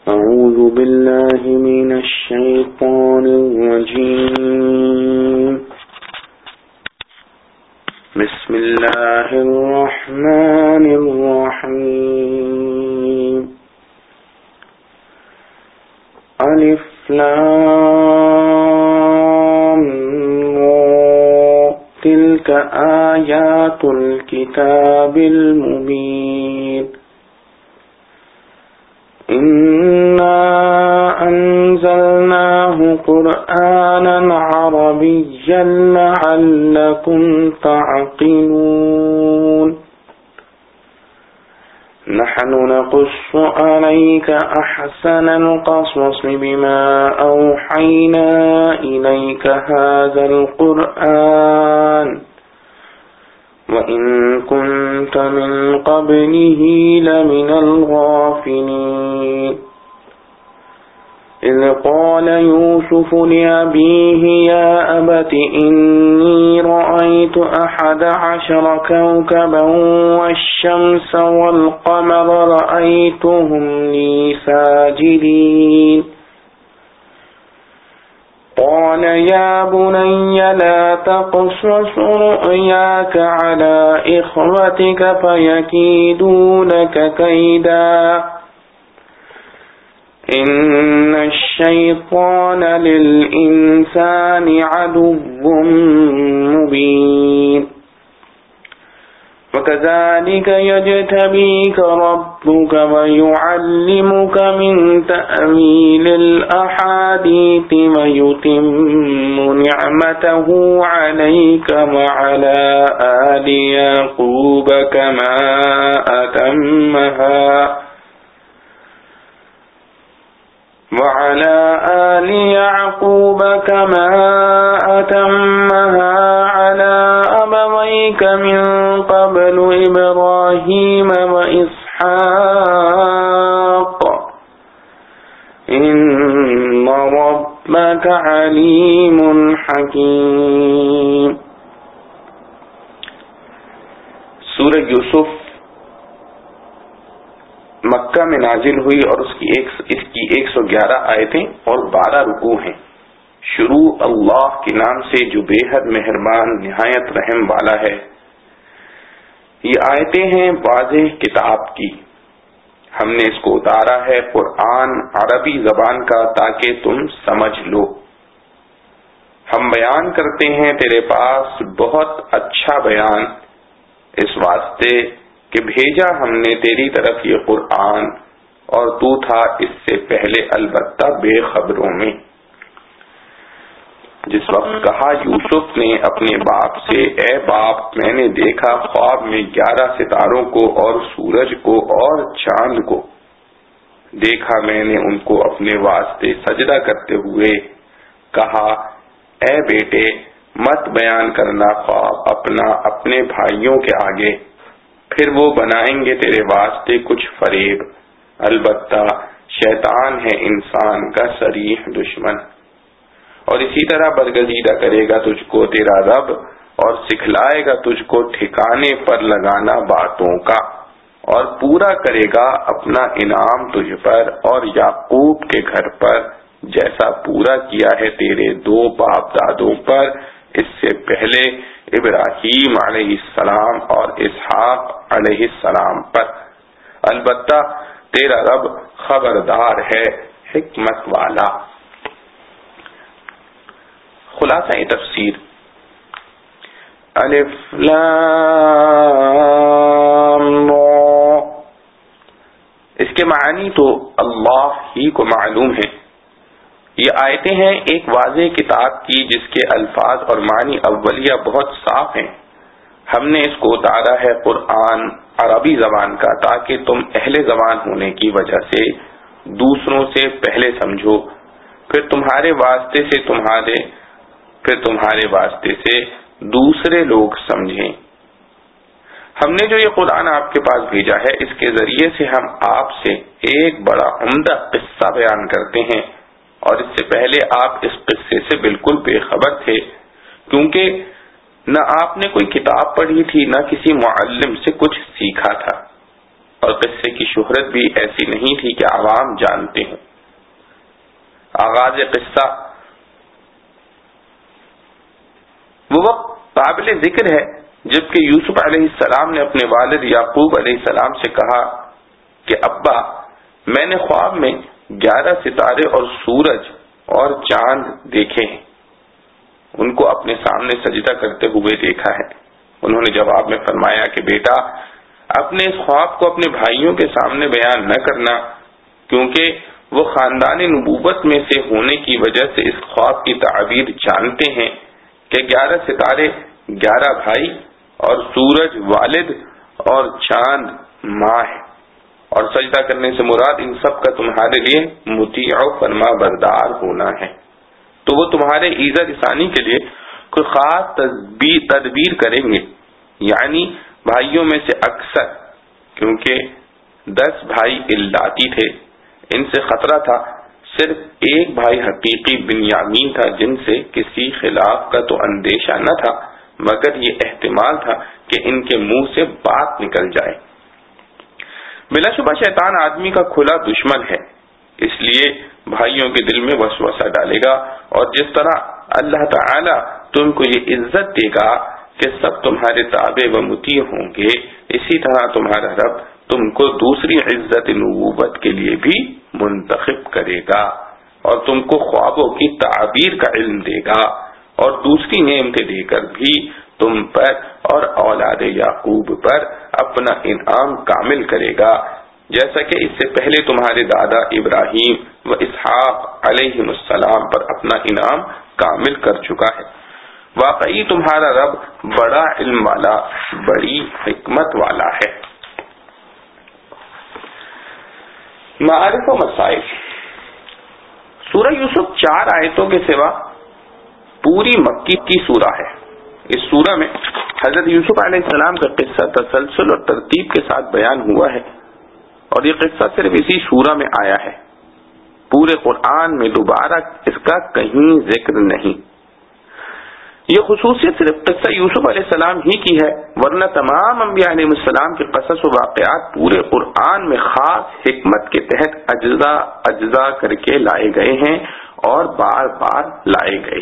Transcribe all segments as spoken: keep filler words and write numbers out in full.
أعوذ بالله من الشيطان الرجيم بسم الله الرحمن الرحيم ألف لام را تلك آيات الكتاب المبين إنا أنزلناه قرآنا عربيا لعلكم تعقلون نحن نقص عليك أحسن القصص بما أوحينا إليك هذا القرآن وَإِن كُنتَ مِن قَبْلِهِ لَمِنَ الْغَافِلِينَ إِذْ قَالَ يُوسُفُ لِأَبِيهِ يَا أَبَتِ إِنِّي رَأَيْتُ أَحَدَ عَشَرَ كَوْكَبًا وَالشَّمْسَ وَالْقَمَرَ رَأَيْتُهُمْ لِي سَاجِدِينَ قال يا بني لا تقصص رؤياك على إخوتك فيكيدوا لك كيدا إن الشيطان للإنسان عدو مبين وكذلك يجتبيك ربك ويعلمك من تأويل الأحاديث ويتم نعمته عليك وعلى آل يعقوب كما أتمها وعلى آل يعقوب كما أتمها على أبويك من قبل إبراهيم وإسحاق إن ربك عليم حكيم. سورہ یوسف مکہ میں نازل ہوئی اور اس کی ایک اس کی ایک سو گیارہ آیتیں اور بارہ رکوع ہیں. شروع اللہ کے نام سے جو بے حد مہربان نہایت رحم والا ہے. یہ آیتیں ہیں واضح کتاب کی. ہم نے اس کو اتارا ہے قرآن عربی زبان کا تاکہ تم سمجھ لو. ہم بیان کرتے ہیں تیرے پاس بہت اچھا بیان اس واسطے کہ بھیجا ہم نے تیری طرف یہ قرآن اور تو تھا اس سے پہلے البتہ بے خبروں میں. جس وقت کہا یوسف نے اپنے باپ سے اے باپ میں نے دیکھا خواب میں گیارہ ستاروں کو اور سورج کو اور چاند کو دیکھا میں نے ان کو اپنے واسطے سجدہ کرتے ہوئے. کہا اے بیٹے مت بیان کرنا خواب اپنا اپنے بھائیوں کے آگے پھر وہ بنائیں گے تیرے واسطے کچھ فریب. البتہ شیطان ہے انسان کا صریح دشمن اور اسی طرح برگزیدہ کرے گا تجھ کو تیرا رب اور سکھلائے گا تجھ کو ٹھکانے پر لگانا باتوں کا اور پورا کرے گا اپنا انعام تجھ پر اور یعقوب کے گھر پر جیسا پورا کیا ہے تیرے دو باپ دادوں پر اس سے پہلے ابراہیم علیہ السلام اور اسحاق علیہ السلام پر. البتہ تیرا رب خبردار ہے حکمت والا. خلاصہ تفسیر الف لام را. اس کے معنی تو اللہ ہی کو معلوم ہے. یہ آیتیں ہیں ایک واضح کتاب کی جس کے الفاظ اور معنی اولیہ بہت صاف ہیں. ہم نے اس کو اتارا ہے قرآن عربی زبان کا تاکہ تم اہل زبان ہونے کی وجہ سے دوسروں سے پہلے سمجھو پھر تمہارے واسطے سے تمہارے پھر تمہارے واسطے سے دوسرے لوگ سمجھیں. ہم نے جو یہ قرآن آپ کے پاس بھیجا ہے اس کے ذریعے سے ہم آپ سے ایک بڑا عمدہ قصہ بیان کرتے ہیں اور اس سے پہلے آپ اس قصے سے بالکل بے خبر تھے کیونکہ نہ آپ نے کوئی کتاب پڑھی تھی نہ کسی معلم سے کچھ سیکھا تھا. اور قصے کی شہرت بھی ایسی نہیں تھی کہ عوام جانتے ہوں۔ آغاز قصہ وہ وقت قابل ذکر ہے جبکہ یوسف علیہ السلام نے اپنے والد یعقوب علیہ السلام سے کہا کہ ابا، میں نے خواب میں گیارہ ستارے اور سورج اور چاند دیکھے ہیں، ان کو اپنے سامنے سجدہ کرتے ہوئے دیکھا ہے۔ انہوں نے جواب میں فرمایا کہ بیٹا، اپنے اس خواب کو اپنے بھائیوں کے سامنے بیان نہ کرنا، کیونکہ وہ خاندان نبوت میں سے ہونے کی وجہ سے اس خواب کی تعبیر جانتے ہیں کہ گیارہ ستارے گیارہ بھائی اور سورج والد اور چاند ماں ہے، اور سجدہ کرنے سے مراد ان سب کا تمہارے لیے مطیع و فرما بردار ہونا ہے۔ تو وہ تمہارے ایذا رسانی کے لیے کوئی خاص تدبیر تدبیر کریں گے، یعنی بھائیوں میں سے اکثر، کیونکہ دس بھائی اللاتی تھے، ان سے خطرہ تھا، صرف ایک بھائی حقیقی بنیامین تھا جن سے کسی خلاف کا تو اندیشہ نہ تھا، مگر یہ احتمال تھا کہ ان کے منہ سے بات نکل جائے۔ بلا شبہ شیطان آدمی کا کھلا دشمن ہے، اس لیے بھائیوں کے دل میں وسوسہ ڈالے گا، اور جس طرح اللہ تعالی تم کو یہ عزت دے گا کہ سب تمہارے تابع و مطیع ہوں گے، اسی طرح تمہارا رب تم کو دوسری عزت نبوت کے لیے بھی منتخب کرے گا، اور تم کو خوابوں کی تعبیر کا علم دے گا، اور دوسری نعمتیں دے کر بھی تم پر اور اولاد یعقوب پر اپنا انعام کامل کرے گا، جیسا کہ اس سے پہلے تمہارے دادا ابراہیم و اسحاق علیہ السلام پر اپنا انعام کامل کر چکا ہے۔ واقعی تمہارا رب بڑا علم والا، بڑی حکمت والا ہے۔ معارف و مسائل۔ سورہ یوسف چار آیتوں کے سوا پوری مکی کی سورہ ہے۔ اس سورہ میں حضرت یوسف علیہ السلام کا قصہ تسلسل اور ترتیب کے ساتھ بیان ہوا ہے، اور یہ قصہ صرف اسی سورہ میں آیا ہے، پورے قرآن میں دوبارہ اس کا کہیں ذکر نہیں۔ یہ خصوصیت صرف قصہ یوسف علیہ السلام ہی کی ہے، ورنہ تمام انبیاء علیہ السلام کے قصص و واقعات پورے قرآن میں خاص حکمت کے تحت اجزاء اجزاء کر کے لائے گئے ہیں اور بار بار لائے گئے۔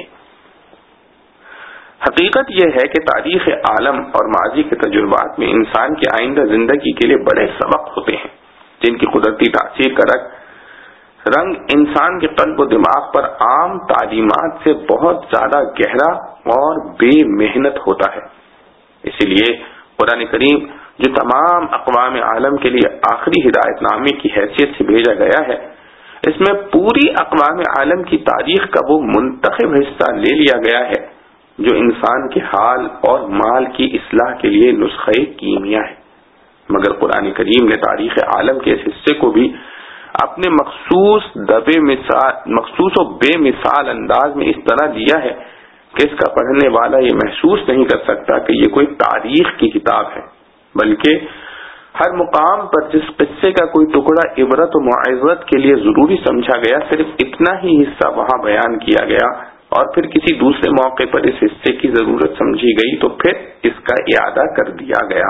حقیقت یہ ہے کہ تاریخ عالم اور ماضی کے تجربات میں انسان کی آئندہ زندگی کے لیے بڑے سبق ہوتے ہیں، جن کی قدرتی تاثیر کا رنگ رنگ انسان کے قلب و دماغ پر عام تعلیمات سے بہت زیادہ گہرا اور بے محنت ہوتا ہے۔ اسی لیے قرآن کریم جو تمام اقوام عالم کے لیے آخری ہدایت نامے کی حیثیت سے بھیجا گیا ہے، اس میں پوری اقوام عالم کی تاریخ کا وہ منتخب حصہ لے لیا گیا ہے جو انسان کے حال اور مال کی اصلاح کے لیے نسخہ کیمیا ہے، مگر قرآن کریم نے تاریخ عالم کے اس حصے کو بھی اپنے مخصوص دبے مثال مخصوص و بے مثال انداز میں اس طرح دیا ہے کہ اس کا پڑھنے والا یہ محسوس نہیں کر سکتا کہ یہ کوئی تاریخ کی کتاب ہے، بلکہ ہر مقام پر جس قصے کا کوئی ٹکڑا عبرت و معزت کے لیے ضروری سمجھا گیا، صرف اتنا ہی حصہ وہاں بیان کیا گیا، اور پھر کسی دوسرے موقع پر اس حصے کی ضرورت سمجھی گئی تو پھر اس کا اعادہ کر دیا گیا۔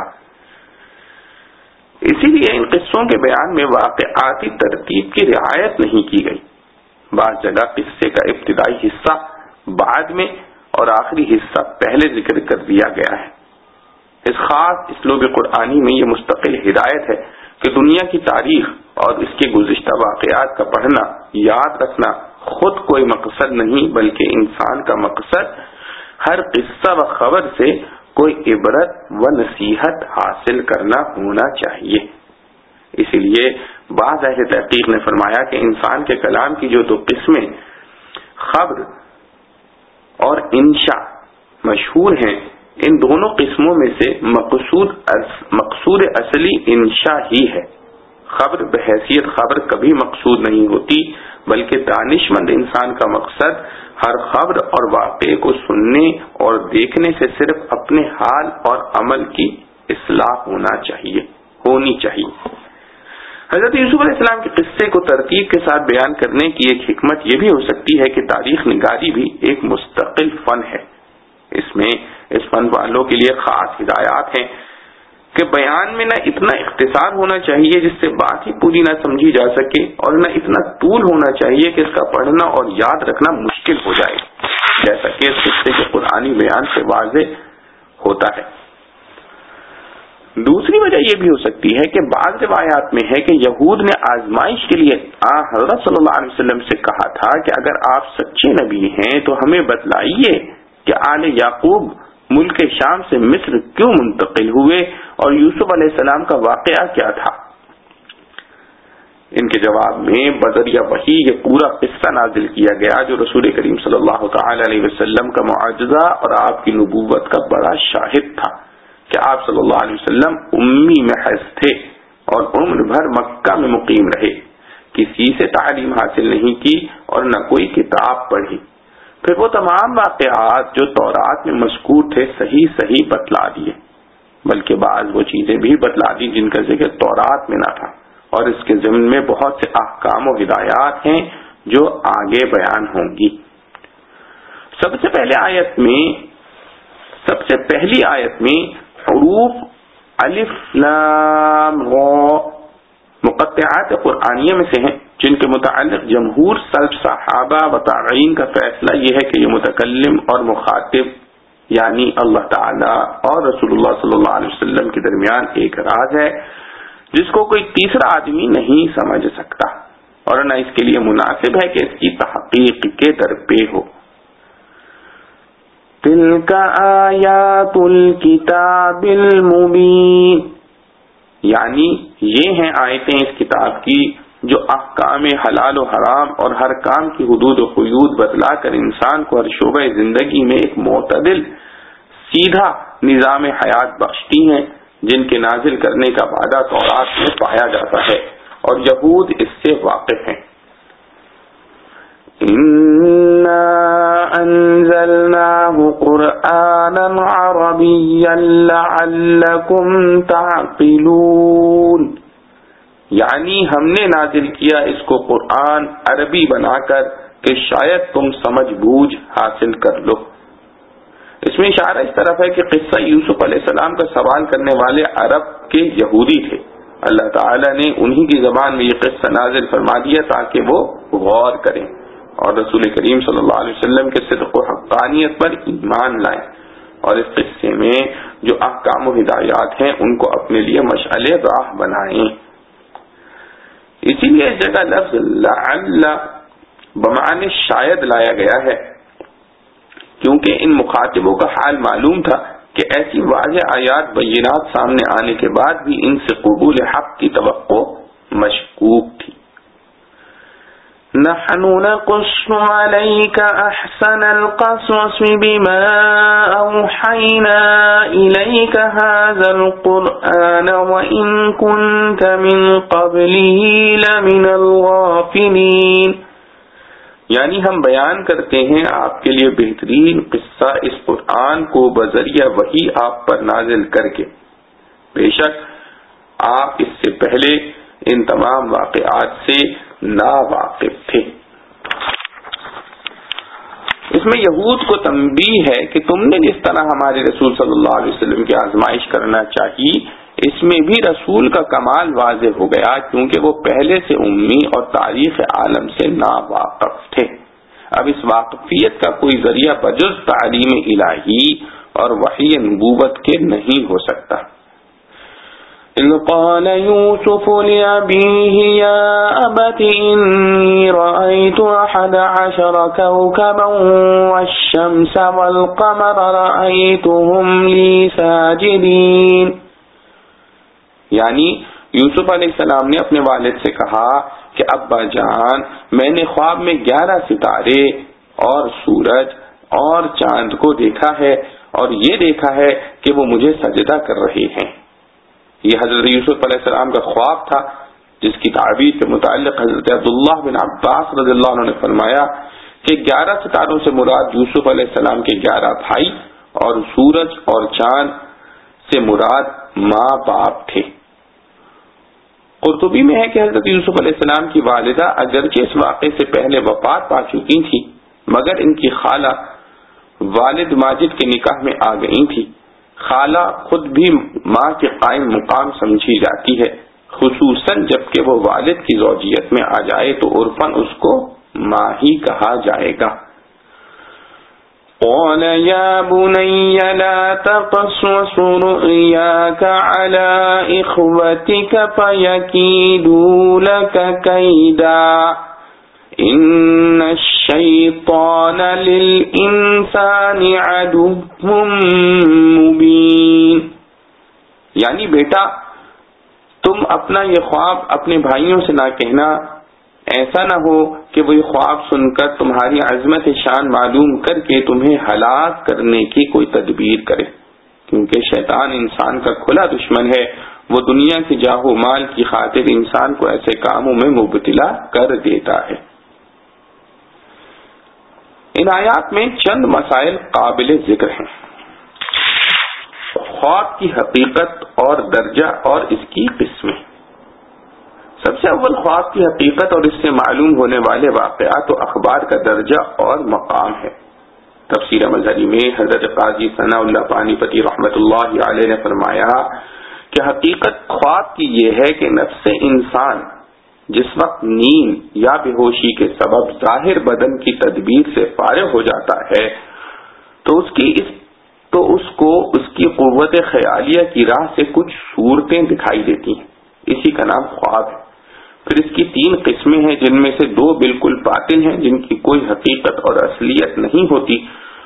اسی لیے ان قصوں کے بیان میں واقعاتی ترتیب کی رعایت نہیں کی گئی۔ بعض جگہ قصے کا ابتدائی حصہ بعد میں اور آخری حصہ پہلے ذکر کر دیا گیا ہے۔ اس خاص اسلوب قرآنی میں یہ مستقل ہدایت ہے کہ دنیا کی تاریخ اور اس کے گزشتہ واقعات کا پڑھنا، یاد رکھنا خود کوئی مقصد نہیں، بلکہ انسان کا مقصد ہر قصہ و خبر سے کوئی عبرت و نصیحت حاصل کرنا ہونا چاہیے۔ اسی لیے بعض اہل تحقیق نے فرمایا کہ انسان کے کلام کی جو دو قسمیں خبر اور انشاء مشہور ہیں، ان دونوں قسموں میں سے مقصود مقصود اصلی انشاء ہی ہے۔ خبر بحیثیت خبر کبھی مقصود نہیں ہوتی، بلکہ دانشمند انسان کا مقصد ہر خبر اور واقعے کو سننے اور دیکھنے سے صرف اپنے حال اور عمل کی اصلاح ہونا چاہیے ہونی چاہیے۔ حضرت یوسف علیہ السلام کے قصے کو ترتیب کے ساتھ بیان کرنے کی ایک حکمت یہ بھی ہو سکتی ہے کہ تاریخ نگاری بھی ایک مستقل فن ہے۔ اس میں اس فن والوں کے لیے خاص ہدایات ہیں۔ کہ بیان میں نہ اتنا اختصار ہونا چاہیے جس سے بات ہی پوری نہ سمجھی جا سکے، اور نہ اتنا طول ہونا چاہیے کہ اس کا پڑھنا اور یاد رکھنا مشکل ہو جائے، جیسا کہ اس قصے کے قرآنی بیان سے واضح ہوتا ہے۔ دوسری وجہ یہ بھی ہو سکتی ہے کہ بعض روایات میں ہے کہ یہود نے آزمائش کے لیے آ حضرت صلی اللہ علیہ وسلم سے کہا تھا کہ اگر آپ سچے نبی ہیں تو ہمیں بتلائیے کہ آل یعقوب ملک شام سے مصر کیوں منتقل ہوئے اور یوسف علیہ السلام کا واقعہ کیا تھا۔ ان کے جواب میں بدریہ وحی یہ پورا قصہ نازل کیا گیا جو رسول کریم صلی اللہ تعالی علیہ وسلم کا معجزہ اور آپ کی نبوت کا بڑا شاہد تھا کہ آپ صلی اللہ علیہ وسلم امی محض تھے اور عمر بھر مکہ میں مقیم رہے، کسی سے تعلیم حاصل نہیں کی اور نہ کوئی کتاب پڑھی۔ پھر وہ تمام واقعات جو تورات میں مذکور تھے صحیح صحیح بتلا دیے، بلکہ بعض وہ چیزیں بھی بتلا دی جن کا ذکر تورات میں نہ تھا، اور اس کے ضمن میں بہت سے احکام و ہدایات ہیں جو آگے بیان ہوں گی۔ سب سے پہلے آیت میں سب سے پہلی آیت میں حروف الف لام را مقطعات قرآنیہ میں سے ہیں جن کے متعلق جمہور سلف صحابہ و تابعین کا فیصلہ یہ ہے کہ یہ متکلم اور مخاطب یعنی اللہ تعالی اور رسول اللہ صلی اللہ علیہ وسلم کے درمیان ایک راز ہے جس کو کوئی تیسرا آدمی نہیں سمجھ سکتا، اور نہ اس کے لیے مناسب ہے کہ اس کی تحقیق کے درپے ہو۔ تلک آیات الکتاب المبین، یعنی یہ ہیں آیتیں اس کتاب کی جو احکام حلال و حرام اور ہر کام کی حدود و قیود بتلا کر انسان کو ہر شعبہ زندگی میں ایک معتدل سیدھا نظام حیات بخشتی ہیں، جن کے نازل کرنے کا وعدہ تورات میں پایا جاتا ہے اور یہود اس سے واقف ہیں۔ اِنَّا أَنزَلْنَاهُ قُرْآنًا عَرَبِيًّا لَعَلَّكُمْ تَعْقِلُونَ، یعنی ہم نے نازل کیا اس کو قرآن عربی بنا کر کہ شاید تم سمجھ بوجھ حاصل کر لو۔ اس میں اشارہ اس طرف ہے کہ قصہ یوسف علیہ السلام کا سوال کرنے والے عرب کے یہودی تھے، اللہ تعالیٰ نے انہی کی زبان میں یہ قصہ نازل فرما دیا تاکہ وہ غور کریں اور رسول کریم صلی اللہ علیہ وسلم کے صدق و حقانیت پر ایمان لائیں، اور اس قصے میں جو احکام و ہدایات ہیں ان کو اپنے لیے مشعل راہ بنائیں۔ اسی لیے اس جگہ لفظ لعل بمعنی شاید لایا گیا ہے، کیونکہ ان مخاطبوں کا حال معلوم تھا کہ ایسی واضح آیات بینات سامنے آنے کے بعد بھی ان سے قبول حق کی توقع مشکوک تھی۔ نحن نقص عليك احسن القصص بما اوحينا اليك هذا القرآن وان كنت من قبله لمن الغافلين، یعنی ہم بیان کرتے ہیں آپ کے لیے بہترین قصہ اس قرآن کو بذریعہ وحی آپ پر نازل کر کے، بے شک آپ اس سے پہلے ان تمام واقعات سے نا واقف تھے۔ اس میں یہود کو تنبیہ ہے کہ تم نے جس طرح ہمارے رسول صلی اللہ علیہ وسلم کی آزمائش کرنا چاہی، اس میں بھی رسول کا کمال واضح ہو گیا کیونکہ وہ پہلے سے امی اور تاریخ عالم سے نا واقف تھے۔ اب اس واقفیت کا کوئی ذریعہ بجز تعلیم الہی اور وحی نبوت کے نہیں ہو سکتا۔ إذ قال يوسف لأبيه يا أبت إني رأيت أحد عشر كوكبا والشمس والقمر رأيتهم لي ساجدين، یعنی یوسف علیہ السلام نے اپنے والد سے کہا کہ ابا جان، میں نے خواب میں گیارہ ستارے اور سورج اور چاند کو دیکھا ہے اور یہ دیکھا ہے کہ وہ مجھے سجدہ کر رہے ہیں۔ یہ حضرت یوسف علیہ السلام کا خواب تھا جس کی تعبیر کے متعلق حضرت عبداللہ بن عباس رضی اللہ عنہ نے فرمایا کہ گیارہ ستاروں سے مراد یوسف علیہ السلام کے گیارہ بھائی اور سورج اور چاند سے مراد ماں باپ تھے۔ قرطبی میں ہے کہ حضرت یوسف علیہ السلام کی والدہ اگرچہ اس واقعے سے پہلے وفات پا چکی تھی مگر ان کی خالہ والد ماجد کے نکاح میں آ گئی تھی، خالہ خود بھی ماں کے قائم مقام سمجھی جاتی ہے، خصوصاً جبکہ وہ والد کی زوجیت میں آ جائے تو عرفاً اس کو ماں ہی کہا جائے گا۔ قال يا بني لا تقصص رؤياك على إخوتك فيكيدوا لك كيدا إن الشيطان للإنسان عدو مبين، یعنی بیٹا تم اپنا یہ خواب اپنے بھائیوں سے نہ کہنا، ایسا نہ ہو کہ وہ خواب سن کر تمہاری عظمت شان معلوم کر کے تمہیں ہلاک کرنے کی کوئی تدبیر کرے، کیونکہ شیطان انسان کا کھلا دشمن ہے، وہ دنیا کی جاہ و مال کی خاطر انسان کو ایسے کاموں میں مبتلا کر دیتا ہے۔ ان آیات میں چند مسائل قابل ذکر ہیں۔ خواب کی حقیقت اور درجہ اور اس کی قسمیں۔ سب سے اول خواب کی حقیقت اور اس سے معلوم ہونے والے واقعات و اخبار کا درجہ اور مقام ہے۔ تفسیر مظہری میں حضرت قاضی ثناء اللہ پانی پتی رحمت اللہ علیہ نے فرمایا کہ حقیقت خواب کی یہ ہے کہ نفس انسان جس وقت نیند یا بے ہوشی کے سبب ظاہر بدن کی تدبیر سے فارغ ہو جاتا ہے تو اس کی اس تو اس کو اس کی قوت خیالیہ کی راہ سے کچھ صورتیں دکھائی دیتی ہیں، اسی کا نام خواب ہے۔ پھر اس کی تین قسمیں ہیں، جن میں سے دو بالکل باطل ہیں، جن کی کوئی حقیقت اور اصلیت نہیں ہوتی،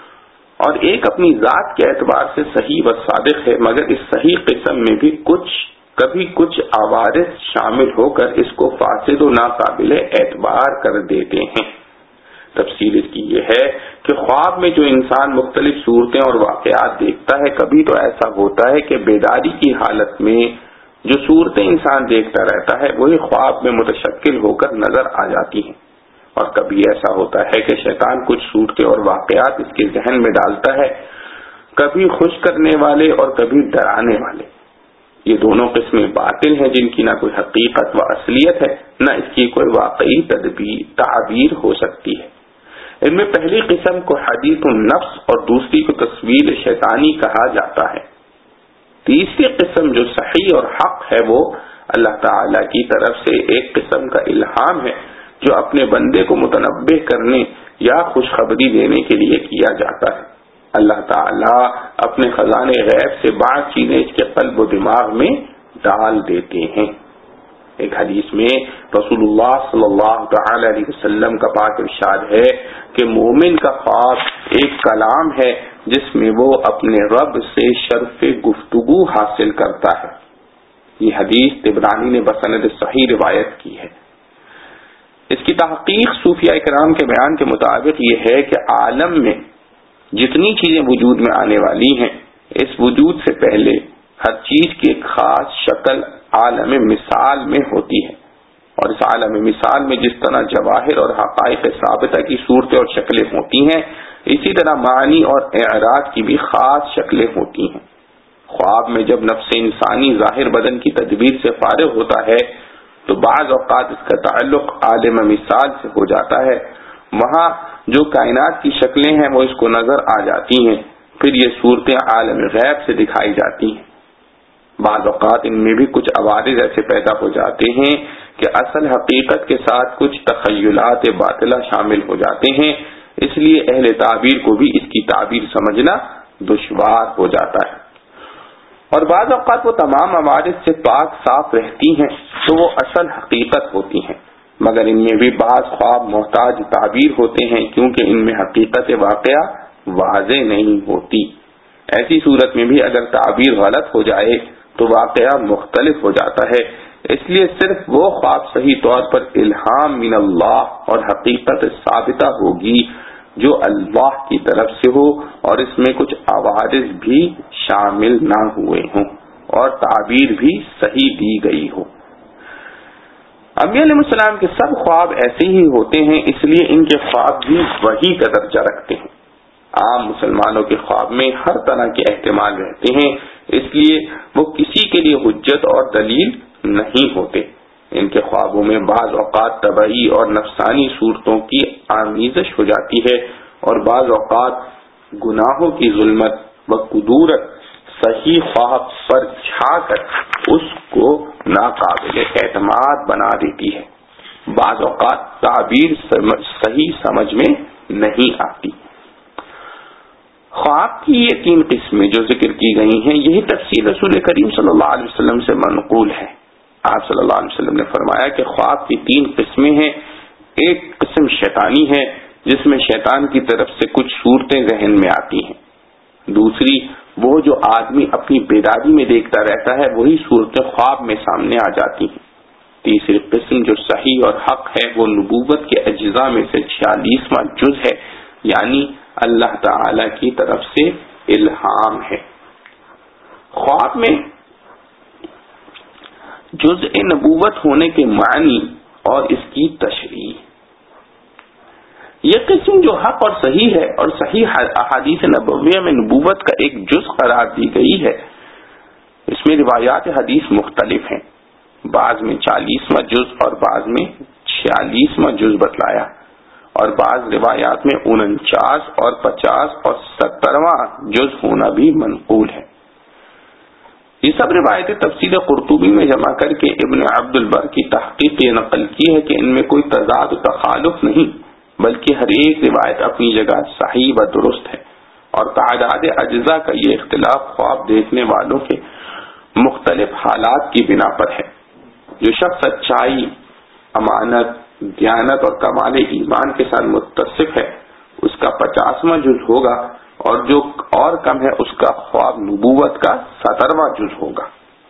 اور ایک اپنی ذات کے اعتبار سے صحیح و صادق ہے، مگر اس صحیح قسم میں بھی کچھ کبھی کچھ عوارض شامل ہو کر اس کو فاسد و ناقابل اعتبار کر دیتے ہیں۔ تفصیل اس کی یہ ہے کہ خواب میں جو انسان مختلف صورتیں اور واقعات دیکھتا ہے، کبھی تو ایسا ہوتا ہے کہ بیداری کی حالت میں جو صورتیں انسان دیکھتا رہتا ہے وہی خواب میں متشکل ہو کر نظر آ جاتی ہیں، اور کبھی ایسا ہوتا ہے کہ شیطان کچھ صورتیں اور واقعات اس کے ذہن میں ڈالتا ہے، کبھی خوش کرنے والے اور کبھی ڈرانے والے۔ یہ دونوں قسمیں باطل ہیں، جن کی نہ کوئی حقیقت و اصلیت ہے، نہ اس کی کوئی واقعی تدبیر تعبیر ہو سکتی ہے۔ ان میں پہلی قسم کو حدیث النفس اور دوسری کو تصویر شیطانی کہا جاتا ہے۔ تیسری قسم جو صحیح اور حق ہے وہ اللہ تعالی کی طرف سے ایک قسم کا الہام ہے جو اپنے بندے کو متنبہ کرنے یا خوشخبری دینے کے لیے کیا جاتا ہے۔ اللہ تعالی اپنے خزانے غیب سے بعض چیزیں اس کے قلب و دماغ میں ڈال دیتے ہیں۔ ایک حدیث میں رسول اللہ صلی اللہ تعالی علیہ وسلم کا پاک ارشاد ہے کہ مومن کا خواب ایک کلام ہے جس میں وہ اپنے رب سے شرف گفتگو حاصل کرتا ہے۔ یہ حدیث طبرانی نے بسند صحیح روایت کی ہے۔ اس کی تحقیق صوفیاء کرام کے بیان کے مطابق یہ ہے کہ عالم میں جتنی چیزیں وجود میں آنے والی ہیں، اس وجود سے پہلے ہر چیز کی ایک خاص شکل عالم مثال میں ہوتی ہے، اور اس عالم مثال میں جس طرح جواہر اور حقائق ثابتہ کی صورتیں اور شکلیں ہوتی ہیں، اسی طرح معنی اور اعراض کی بھی خاص شکلیں ہوتی ہیں۔ خواب میں جب نفس انسانی ظاہر بدن کی تدبیر سے فارغ ہوتا ہے تو بعض اوقات اس کا تعلق عالم مثال سے ہو جاتا ہے، وہاں جو کائنات کی شکلیں ہیں وہ اس کو نظر آ جاتی ہیں، پھر یہ صورتیں عالم غیب سے دکھائی جاتی ہیں۔ بعض اوقات ان میں بھی کچھ عوارض ایسے پیدا ہو جاتے ہیں کہ اصل حقیقت کے ساتھ کچھ تخیلات باطلہ شامل ہو جاتے ہیں، اس لیے اہل تعبیر کو بھی اس کی تعبیر سمجھنا دشوار ہو جاتا ہے۔ اور بعض اوقات وہ تمام عوارض سے پاک صاف رہتی ہیں تو وہ اصل حقیقت ہوتی ہیں، مگر ان میں بھی بعض خواب محتاج تعبیر ہوتے ہیں کیونکہ ان میں حقیقت واقعہ واضح نہیں ہوتی۔ ایسی صورت میں بھی اگر تعبیر غلط ہو جائے تو واقعہ مختلف ہو جاتا ہے، اس لیے صرف وہ خواب صحیح طور پر الہام من اللہ اور حقیقت ثابتہ ہوگی جو اللہ کی طرف سے ہو اور اس میں کچھ عوارض بھی شامل نہ ہوئے ہوں اور تعبیر بھی صحیح دی گئی ہو۔ انبیاء علیہ السلام کے سب خواب ایسے ہی ہوتے ہیں، اس لیے ان کے خواب بھی وحی کا درجہ رکھتے ہیں۔ عام مسلمانوں کے خواب میں ہر طرح کے احتمال رہتے ہیں، اس لیے وہ کسی کے لیے حجت اور دلیل نہیں ہوتے۔ ان کے خوابوں میں بعض اوقات طبعی اور نفسانی صورتوں کی آمیزش ہو جاتی ہے، اور بعض اوقات گناہوں کی ظلمت و کدورت صحیح خواب پر چھا کر اس کو ناقابل اعتماد بنا دیتی ہے. بعض اوقات تعبیر صحیح سمجھ میں نہیں آتی. خواب کی یہ تین قسمیں جو ذکر کی گئی ہیں، یہی تفصیل رسول کریم صلی اللہ علیہ وسلم سے منقول ہے. آپ صلی اللہ علیہ وسلم نے فرمایا کہ خواب کی تین قسمیں ہیں. ایک قسم شیطانی ہے جس میں شیطان کی طرف سے کچھ صورتیں ذہن میں آتی ہیں. دوسری وہ جو آدمی اپنی بیداری میں دیکھتا رہتا ہے، وہی صورتیں خواب میں سامنے آ جاتی ہیں. تیسری قسم جو صحیح اور حق ہے وہ نبوت کے اجزاء میں سے چھیالیسواں جز ہے، یعنی اللہ تعالی کی طرف سے الہام ہے. خواب میں جزء نبوت ہونے کے معنی اور اس کی تشریح. یہ قسم جو حق اور صحیح ہے اور صحیح احادیث نبویہ میں نبوت کا ایک جز قرار دی گئی ہے، اس میں روایات حدیث مختلف ہیں. بعض میں چالیسواں جز اور بعض میں چھیالیسواں جز بتلایا، اور بعض روایات میں انچاس اور پچاس اور سترواں جز ہونا بھی منقول ہے. یہ سب روایتیں تفسیر قرطبی میں جمع کر کے ابن عبد البر کی تحقیق یہ نقل کی ہے کہ ان میں کوئی تضاد و تخالف نہیں، بلکہ ہر ایک روایت اپنی جگہ صحیح و درست ہے. اور تعداد اجزاء کا یہ اختلاف خواب دیکھنے والوں کے مختلف حالات کی بنا پر ہے. جو شخص سچائی، امانت، دیانت اور کمال ایمان کے ساتھ متصف ہے اس کا پچاسواں جز ہوگا، اور جو اور کم ہے اس کا خواب نبوت کا سترواں جز ہوگا.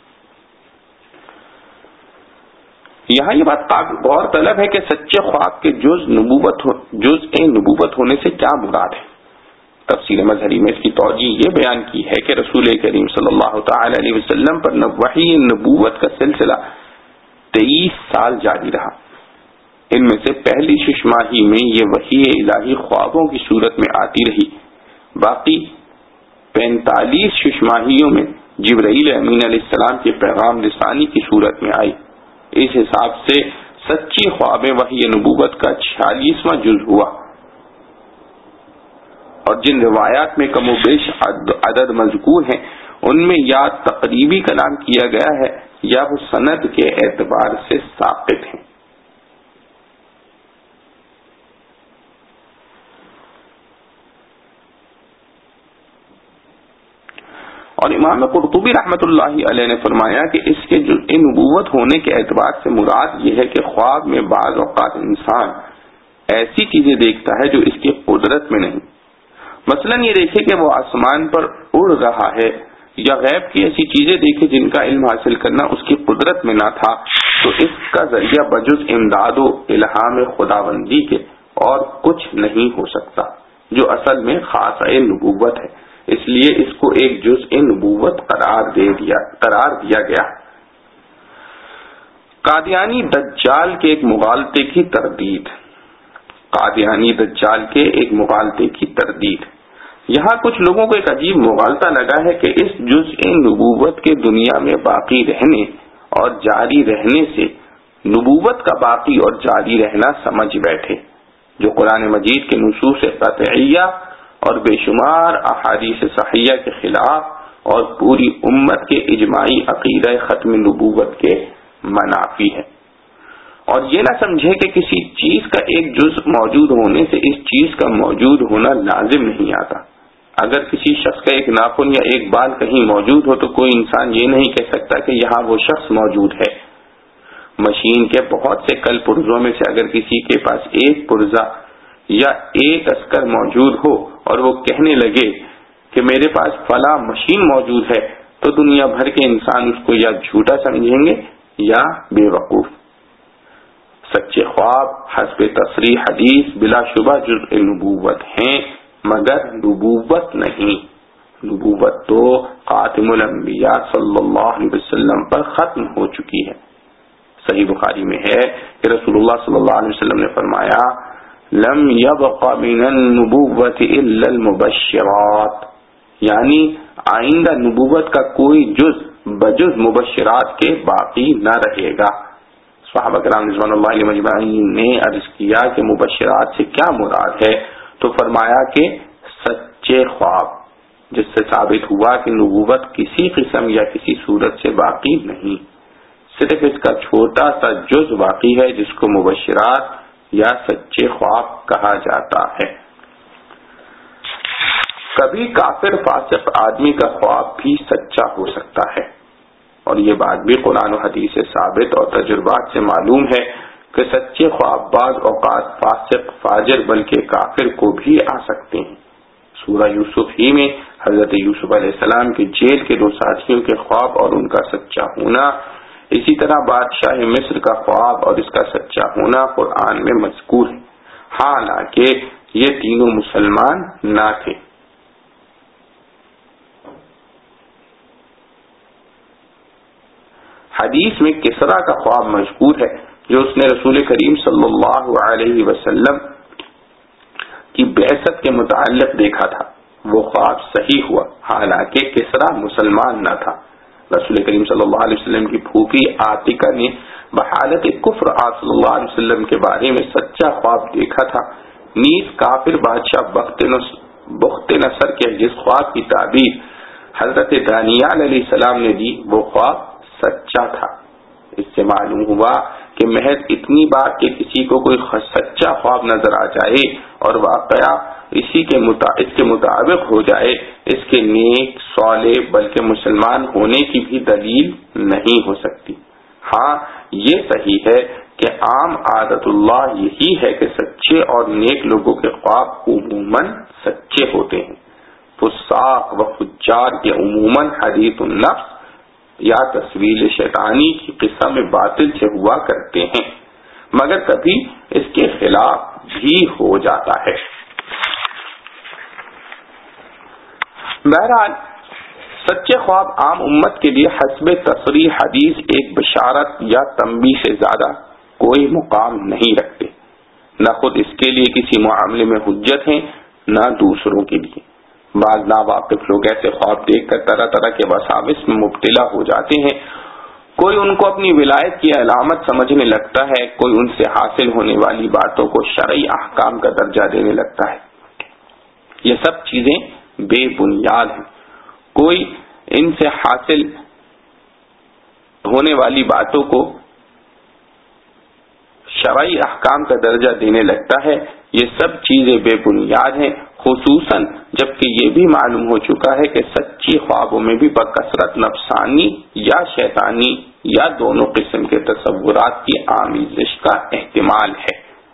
یہاں یہ بات غور طلب ہے کہ سچے خواب کے جز نبوت جز نبوت ہونے سے کیا مراد ہے. تفسیر مظہری میں اس کی توجیہ یہ بیان کی ہے کہ رسول کریم صلی اللہ تعالی علیہ وسلم پر وحی نبوت کا سلسلہ تیئیس سال جاری رہا. ان میں سے پہلی شش ماہی میں یہ وحی الہی خوابوں کی صورت میں آتی رہی. باقی پینتالیس شش ماہیوں میں جبرائیل امین علیہ السلام کے پیغام رسانی کی صورت میں آئی. اس حساب سے سچی خواب وحی نبوت کا چھیالیسواں جز ہوا. اور جن روایات میں کم و بیش عدد مذکور ہیں ان میں یا تقریبی کلام کیا گیا ہے یا وہ سند کے اعتبار سے ثابت ہیں. اور امام قرطبی رحمۃ اللہ علیہ نے فرمایا کہ اس کے جزء نبوت ہونے کے اعتبار سے مراد یہ ہے کہ خواب میں بعض اوقات انسان ایسی چیزیں دیکھتا ہے جو اس کی قدرت میں نہیں. مثلا یہ دیکھے کہ وہ آسمان پر اڑ رہا ہے، یا غیب کی ایسی چیزیں دیکھے جن کا علم حاصل کرنا اس کی قدرت میں نہ تھا، تو اس کا ذریعہ بجز امداد و الہام خداوندی کے اور کچھ نہیں ہو سکتا، جو اصل میں خاصہ نبوت ہے. اس لیے اس کو ایک جزء نبوت قرار دے دیا قرار دیا گیا. قادیانی دجال کے ایک مغالطے کی تردید قادیانی دجال کے ایک مغالطے کی تردید یہاں کچھ لوگوں کو ایک عجیب مغالطہ لگا ہے کہ اس جزء نبوت کے دنیا میں باقی رہنے اور جاری رہنے سے نبوت کا باقی اور جاری رہنا سمجھ بیٹھے، جو قرآن مجید کے نصوص قطعیہ اور بے شمار احادیث صحیحہ کے خلاف اور پوری امت کے اجماعی عقیدہ ختم نبوت کے منافی ہے. اور یہ نہ سمجھے کہ کسی چیز کا ایک جز موجود ہونے سے اس چیز کا موجود ہونا لازم نہیں آتا. اگر کسی شخص کا ایک ناخن یا ایک بال کہیں موجود ہو تو کوئی انسان یہ نہیں کہہ سکتا کہ یہاں وہ شخص موجود ہے. مشین کے بہت سے کل پرزوں میں سے اگر کسی کے پاس ایک پرزا یا ایک عسکر موجود ہو اور وہ کہنے لگے کہ میرے پاس فلاں مشین موجود ہے، تو دنیا بھر کے انسان اس کو یا جھوٹا سمجھیں گے یا بے وقوف. سچے خواب حسب تصریح حدیث بلا شبہ جزء نبوت ہیں، مگر نبوت نہیں. نبوت تو خاتم الانبیاء صلی اللہ علیہ وسلم پر ختم ہو چکی ہے. صحیح بخاری میں ہے کہ رسول اللہ صلی اللہ علیہ وسلم نے فرمایا لم يبق من النبوت الا المبشرات، یعنی آئندہ نبوت کا کوئی جز بجز مبشرات کے باقی نہ رہے گا. صحابہ کرام رضوان اللہ علیہ مجمعین نے عرض کیا کہ مبشرات سے کیا مراد ہے، تو فرمایا کہ سچے خواب. جس سے ثابت ہوا کہ نبوت کسی قسم یا کسی صورت سے باقی نہیں، صرف اس کا چھوٹا سا جز باقی ہے جس کو مبشرات یا سچے خواب کہا جاتا ہے۔ کبھی کافر فاسق آدمی کا خواب بھی سچا ہو سکتا ہے، اور یہ بات بھی قرآن و حدیث سے ثابت اور تجربات سے معلوم ہے کہ سچے خواب بعض اوقات فاسق فاجر بلکہ کافر کو بھی آ سکتے ہیں۔ سورہ یوسف ہی میں حضرت یوسف علیہ السلام کے جیل کے دو ساتھیوں کے خواب اور ان کا سچا ہونا، اسی طرح بادشاہ مصر کا خواب اور اس کا سچا ہونا قرآن میں مذکور ہے، حالانکہ یہ تینوں مسلمان نہ تھے۔ حدیث میں کسرا کا خواب مذکور ہے جو اس نے رسول کریم صلی اللہ علیہ وسلم کی بعثت کے متعلق دیکھا تھا، وہ خواب صحیح ہوا حالانکہ کسرا مسلمان نہ تھا۔ رسول کریم صلی اللہ علیہ وسلم کی پھوپھی عاتکہ نے بحالت کفر آپ صلی اللہ علیہ وسلم کے بارے میں سچا خواب دیکھا تھا۔ نیز کافر بادشاہ بخت نصر کے جس خواب کی تعبیر حضرت دانیال علیہ السلام نے دی وہ خواب سچا تھا۔ اس سے معلوم ہوا کہ محض اتنی بات کہ کسی کو کوئی سچا خواب نظر آ جائے اور واقعہ اسی کے مطابق اس کے مطابق ہو جائے، اس کے نیک صالح بلکہ مسلمان ہونے کی بھی دلیل نہیں ہو سکتی۔ ہاں یہ صحیح ہے کہ عام عادت اللہ یہی ہے کہ سچے اور نیک لوگوں کے خواب عموماً سچے ہوتے ہیں۔ فساق و فجار کے عموماً حدیث النفس یا تصویر شیطانی کی قسم باطل سے ہوا کرتے ہیں، مگر کبھی اس کے خلاف بھی ہو جاتا ہے۔ بہرحال سچے خواب عام امت کے لیے حسب تصریح حدیث ایک بشارت یا تنبیہ سے زیادہ کوئی مقام نہیں رکھتے، نہ خود اس کے لیے کسی معاملے میں حجت ہیں نہ دوسروں کے لیے۔ بعض ناواقف لوگ ایسے خواب دیکھ کر طرح طرح کے وساوس میں مبتلا ہو جاتے ہیں، کوئی ان کو اپنی ولایت کی علامت سمجھنے لگتا ہے، کوئی ان سے حاصل ہونے والی باتوں کو شرعی احکام کا درجہ دینے لگتا ہے۔ یہ سب چیزیں بے بنیاد ہیں۔ کوئی ان سے حاصل ہونے والی باتوں کو شرعی احکام کا درجہ دینے لگتا ہے، یہ سب چیزیں بے بنیاد ہیں، خصوصاً جبکہ یہ بھی معلوم ہو چکا ہے کہ سچی خوابوں میں بھی بکثرت نفسانی یا شیطانی یا دونوں قسم کے تصورات کی آمیزش کا احتمال ہے۔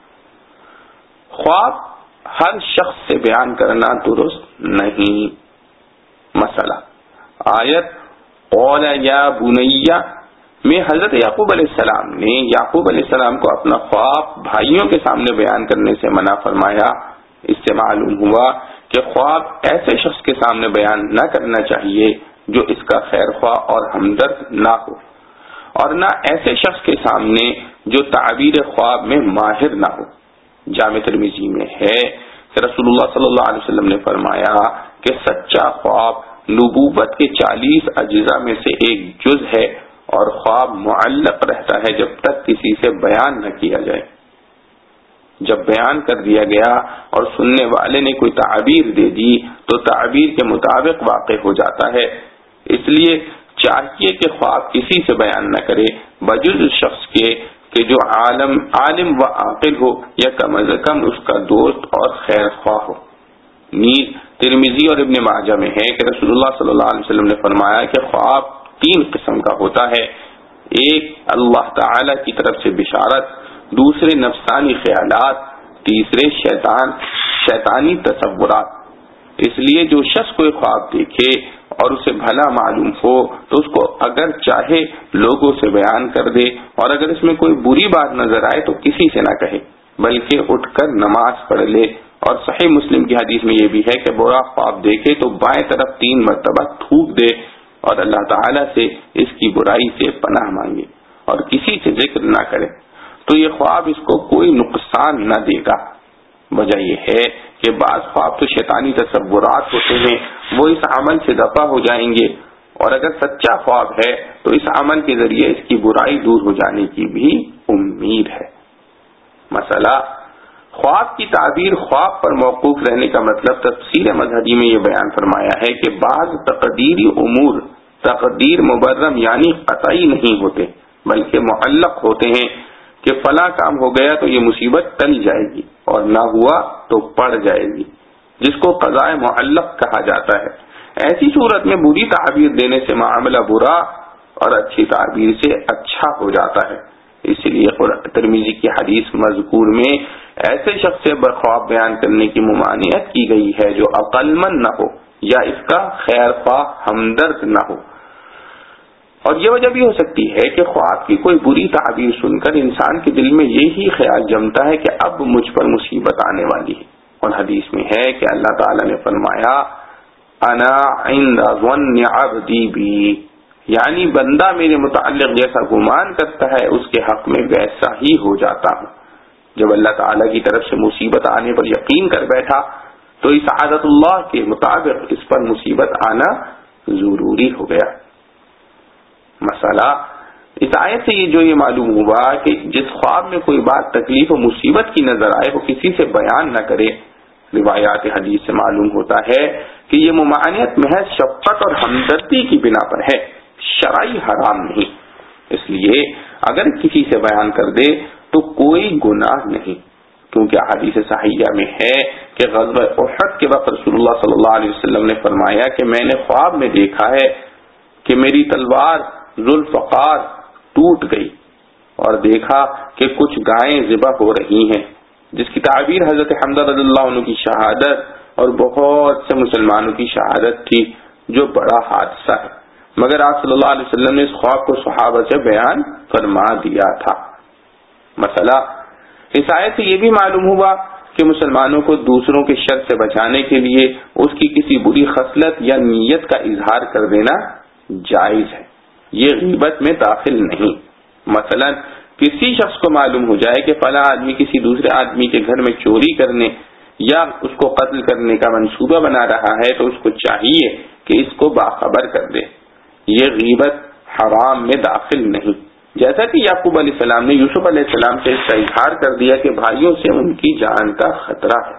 خواب ہر شخص سے بیان کرنا درست نہیں۔ مسئلہ آیت قول یا بنیہ میں حضرت یعقوب علیہ السلام نے یعقوب علیہ السلام کو اپنا خواب بھائیوں کے سامنے بیان کرنے سے منع فرمایا۔ اس سے معلوم ہوا کہ خواب ایسے شخص کے سامنے بیان نہ کرنا چاہیے جو اس کا خیر خواہ اور ہمدرد نہ ہو، اور نہ ایسے شخص کے سامنے جو تعبیر خواب میں ماہر نہ ہو۔ جامع ترمذی میں ہے کہ رسول اللہ صلی اللہ علیہ وسلم نے فرمایا کہ سچا خواب نبوت کے چالیس اجزاء میں سے ایک جز ہے، اور خواب معلق رہتا ہے جب تک کسی سے بیان نہ کیا جائے۔ جب بیان کر دیا گیا اور سننے والے نے کوئی تعبیر دے دی تو تعبیر کے مطابق واقع ہو جاتا ہے۔ اس لیے چاہیے کہ خواب کسی سے بیان نہ کرے بجز اس شخص کے کہ جو عالم عالم و عاقل ہو یا کم از کم اس کا دوست اور خیر خواہ ہو۔ نیز ترمذی اور ابن ماجہ میں ہے کہ رسول اللہ صلی اللہ علیہ وسلم نے فرمایا کہ خواب تین قسم کا ہوتا ہے، ایک اللہ تعالی کی طرف سے بشارت، دوسرے نفسانی خیالات، تیسرے شیطان شیطانی تصورات۔ اس لیے جو شخص کوئی خواب دیکھے اور اسے بھلا معلوم ہو تو اس کو اگر چاہے لوگوں سے بیان کر دے، اور اگر اس میں کوئی بری بات نظر آئے تو کسی سے نہ کہے بلکہ اٹھ کر نماز پڑھ لے۔ اور صحیح مسلم کی حدیث میں یہ بھی ہے کہ برا خواب دیکھے تو بائیں طرف تین مرتبہ تھوک دے اور اللہ تعالیٰ سے اس کی برائی سے پناہ مانگے اور کسی سے ذکر نہ کرے، تو یہ خواب اس کو کوئی نقصان نہ دے گا۔ وجہ یہ ہے کہ بعض خواب تو شیطانی تصورات ہوتے ہیں، وہ اس عمل سے دفع ہو جائیں گے، اور اگر سچا خواب ہے تو اس عمل کے ذریعے اس کی برائی دور ہو جانے کی بھی امید ہے۔ مسئلہ خواب کی تعبیر خواب پر موقوف رہنے کا مطلب تفسیر مذہبی میں یہ بیان فرمایا ہے کہ بعض تقدیری امور تقدیر مبرم یعنی قطعی نہیں ہوتے، بلکہ معلق ہوتے ہیں کہ فلاں کام ہو گیا تو یہ مصیبت ٹل جائے گی اور نہ ہوا تو پڑ جائے گی، جس کو قضاء معلق کہا جاتا ہے۔ ایسی صورت میں بری تعبیر دینے سے معاملہ برا اور اچھی تعبیر سے اچھا ہو جاتا ہے۔ اس لیے ترمذی کی حدیث مذکور میں ایسے شخص سے خواب بیان کرنے کی ممانعت کی گئی ہے جو عقل مند نہ ہو یا اس کا خیر خواہ ہمدرد نہ ہو۔ اور یہ وجہ بھی ہو سکتی ہے کہ خواب کی کوئی بری تعبیر سن کر انسان کے دل میں یہی خیال جمتا ہے کہ اب مجھ پر مصیبت آنے والی ہے، اور حدیث میں ہے کہ اللہ تعالی نے فرمایا انا عند ظن عبدی بی، یعنی بندہ میرے متعلق جیسا گمان کرتا ہے اس کے حق میں ویسا ہی ہو جاتا ہوں۔ جب اللہ تعالی کی طرف سے مصیبت آنے پر یقین کر بیٹھا تو اس عادت اللہ کے مطابق اس پر مصیبت آنا ضروری ہو گیا۔ مسئلہ اس آیت سے یہ جو یہ معلوم ہوا کہ جس خواب میں کوئی بات تکلیف و مصیبت کی نظر آئے وہ کسی سے بیان نہ کرے۔ روایات حدیث سے معلوم ہوتا ہے کہ یہ ممانعت محض شفقت اور ہمدردی کی بنا پر ہے، شرعی حرام نہیں۔ اس لیے اگر کسی سے بیان کر دے تو کوئی گناہ نہیں، کیونکہ حدیث صحیحہ میں ہے کہ غزوہ احد کے وقت رسول اللہ صلی اللہ علیہ وسلم نے فرمایا کہ میں نے خواب میں دیکھا ہے کہ میری تلوار ذوالفقار ٹوٹ گئی اور دیکھا کہ کچھ گائیں ذبح ہو رہی ہیں، جس کی تعبیر حضرت حمزہ رضی اللہ عنہ کی شہادت اور بہت سے مسلمانوں کی شہادت تھی، جو بڑا حادثہ ہے، مگر آپ صلی اللہ علیہ وسلم نے اس خواب کو صحابہ سے بیان فرما دیا تھا۔ مسئلہ اس آیت سے یہ بھی معلوم ہوا کہ مسلمانوں کو دوسروں کے شر سے بچانے کے لیے اس کی کسی بری خصلت یا نیت کا اظہار کر دینا جائز ہے، یہ غیبت میں داخل نہیں۔ مثلا کسی شخص کو معلوم ہو جائے کہ فلاں آدمی کسی دوسرے آدمی کے گھر میں چوری کرنے یا اس کو قتل کرنے کا منصوبہ بنا رہا ہے تو اس کو چاہیے کہ اس کو باخبر کر دے، یہ غیبت حرام میں داخل نہیں۔ جیسا کہ یعقوب علیہ السلام نے یوسف علیہ السلام سے اس کا اظہار کر دیا کہ بھائیوں سے ان کی جان کا خطرہ ہے۔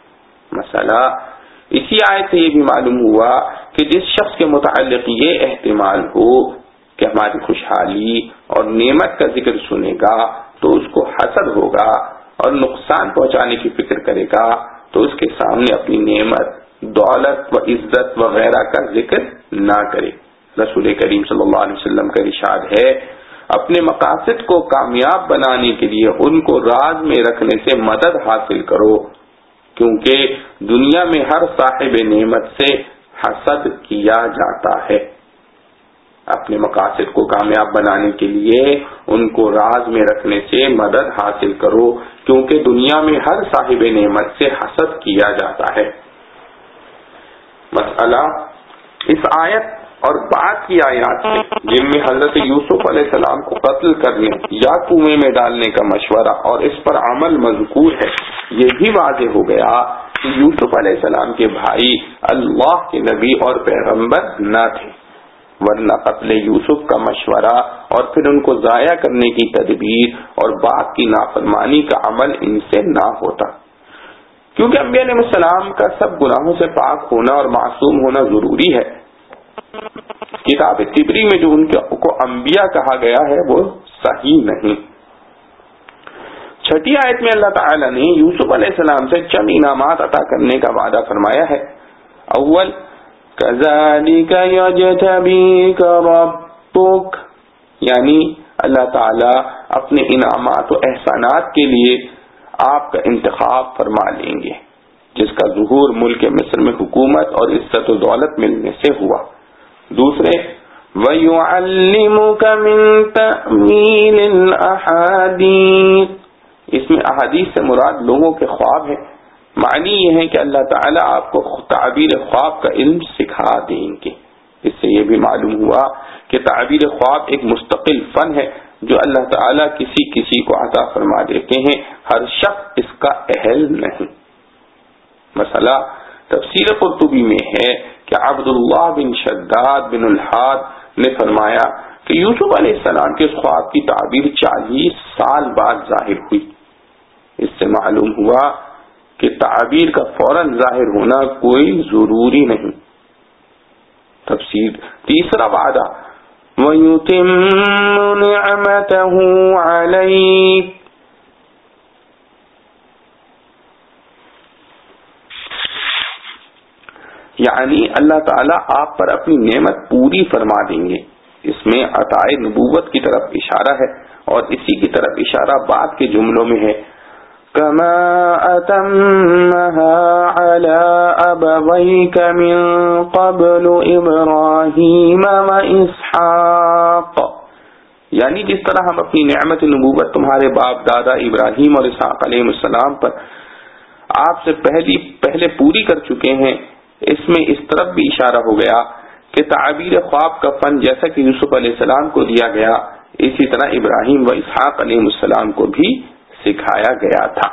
مسئلہ اسی آیت سے یہ بھی معلوم ہوا کہ جس شخص کے متعلق یہ احتمال ہو کہ ہماری خوشحالی اور نعمت کا ذکر سنے گا تو اس کو حسد ہوگا اور نقصان پہنچانے کی فکر کرے گا تو اس کے سامنے اپنی نعمت، دولت و عزت وغیرہ کا ذکر نہ کرے۔ رسول کریم صلی اللہ علیہ وسلم کا ارشاد ہے اپنے مقاصد کو کامیاب بنانے کے لیے ان کو راز میں رکھنے سے مدد حاصل کرو، کیونکہ دنیا میں ہر صاحب نعمت سے حسد کیا جاتا ہے۔ اپنے مقاصد کو کامیاب بنانے کے لیے ان کو راز میں رکھنے سے مدد حاصل کرو، کیونکہ دنیا میں ہر صاحب نعمت سے حسد کیا جاتا ہے۔ مسئلہ اس آیت اور بعد کی آیات سے جن میں حضرت یوسف علیہ السلام کو قتل کرنے یا کنویں میں ڈالنے کا مشورہ اور اس پر عمل مذکور ہے، یہ بھی واضح ہو گیا کہ یوسف علیہ السلام کے بھائی اللہ کے نبی اور پیغمبر نہ تھے، ورنہ قتل یوسف کا مشورہ اور پھر ان کو ضائع کرنے کی تدبیر اور بات کی نافرمانی کا عمل ان سے نہ ہوتا، کیونکہ انبیاء علیہ السلام کا سب گناہوں سے پاک ہونا اور معصوم ہونا ضروری ہے۔ کتاب تبری میں جو ان کو انبیاء کہا گیا ہے وہ صحیح نہیں۔ چھٹی آیت میں اللہ تعالی نے یوسف علیہ السلام سے چند انعامات عطا کرنے کا وعدہ فرمایا ہے۔ اول كَذَلِكَ يَجْتَبِيكَ رَبُّكَ، یعنی اللہ تعالی اپنے انعامات و احسانات کے لیے آپ کا انتخاب فرما لیں گے، جس کا ظہور ملک مصر میں حکومت اور عزت و دولت ملنے سے ہوا۔ دوسرے وَيُعَلِّمُكَ مِن تَأْوِيلِ الْأَحَادِيثِ، اس میں احادیث سے مراد لوگوں کے خواب ہیں۔ معنی یہ ہے کہ اللہ تعالیٰ آپ کو تعبیر خواب کا علم سکھا دیں گے۔ اس سے یہ بھی معلوم ہوا کہ تعبیر خواب ایک مستقل فن ہے جو اللہ تعالیٰ کسی کسی کو عطا فرما دیتے ہیں، ہر شخص اس کا اہل نہیں۔ مسئلہ تفسیر قرطبی میں ہے کہ عبداللہ بن شداد بن الحاد نے فرمایا کہ یوسف علیہ السلام کے خواب کی تعبیر چالیس سال بعد ظاہر ہوئی۔ اس سے معلوم ہوا کہ تعبیر کا فوراً ظاہر ہونا کوئی ضروری نہیں. تفسیر تیسرا وعدہ وَيُتِمُّ نِعْمَتَهُ عَلَيْكَ، یعنی اللہ تعالیٰ آپ پر اپنی نعمت پوری فرما دیں گے. اس میں عطائے نبوت کی طرف اشارہ ہے اور اسی کی طرف اشارہ بعد کے جملوں میں ہے كما أتمها على أبويك من قبل إبراهيم وإسحاق، یعنی جس طرح ہم اپنی نعمت نبوت تمہارے باپ دادا ابراہیم اور اسحاق علیہ السلام پر آپ سے پہلی پہلے پوری کر چکے ہیں. اس میں اس طرف بھی اشارہ ہو گیا کہ تعبیر خواب کا فن جیسا کہ یوسف علیہ السلام کو دیا گیا اسی طرح ابراہیم و اسحاق علیہ السلام کو بھی سکھایا گیا تھا.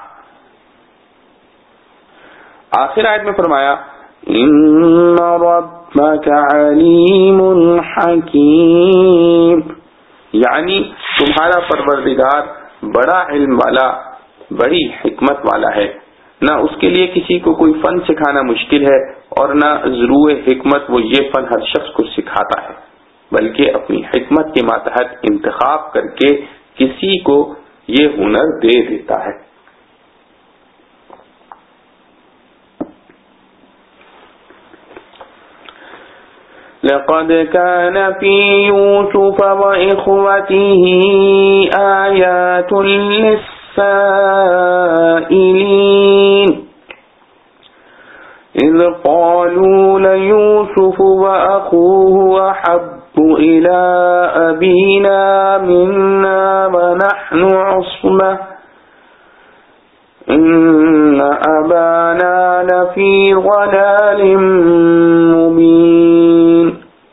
آخر آیت میں فرمایا ان ربک علیم حکیم، یعنی تمہارا پروردگار بڑا علم والا بڑی حکمت والا ہے. نہ اس کے لیے کسی کو کوئی فن سکھانا مشکل ہے اور نہ ضرور حکمت وہ یہ فن ہر شخص کو سکھاتا ہے، بلکہ اپنی حکمت کے ماتحت انتخاب کر کے کسی کو یہ ہنر دے دیتا ہے. لقد كان في يوسف وإخوته آيات للسائلين إذ قالوا ليوسف وأخوه أحب إلى أبينا منا ونحن عصبة إن أبانا لفي ضلال مبين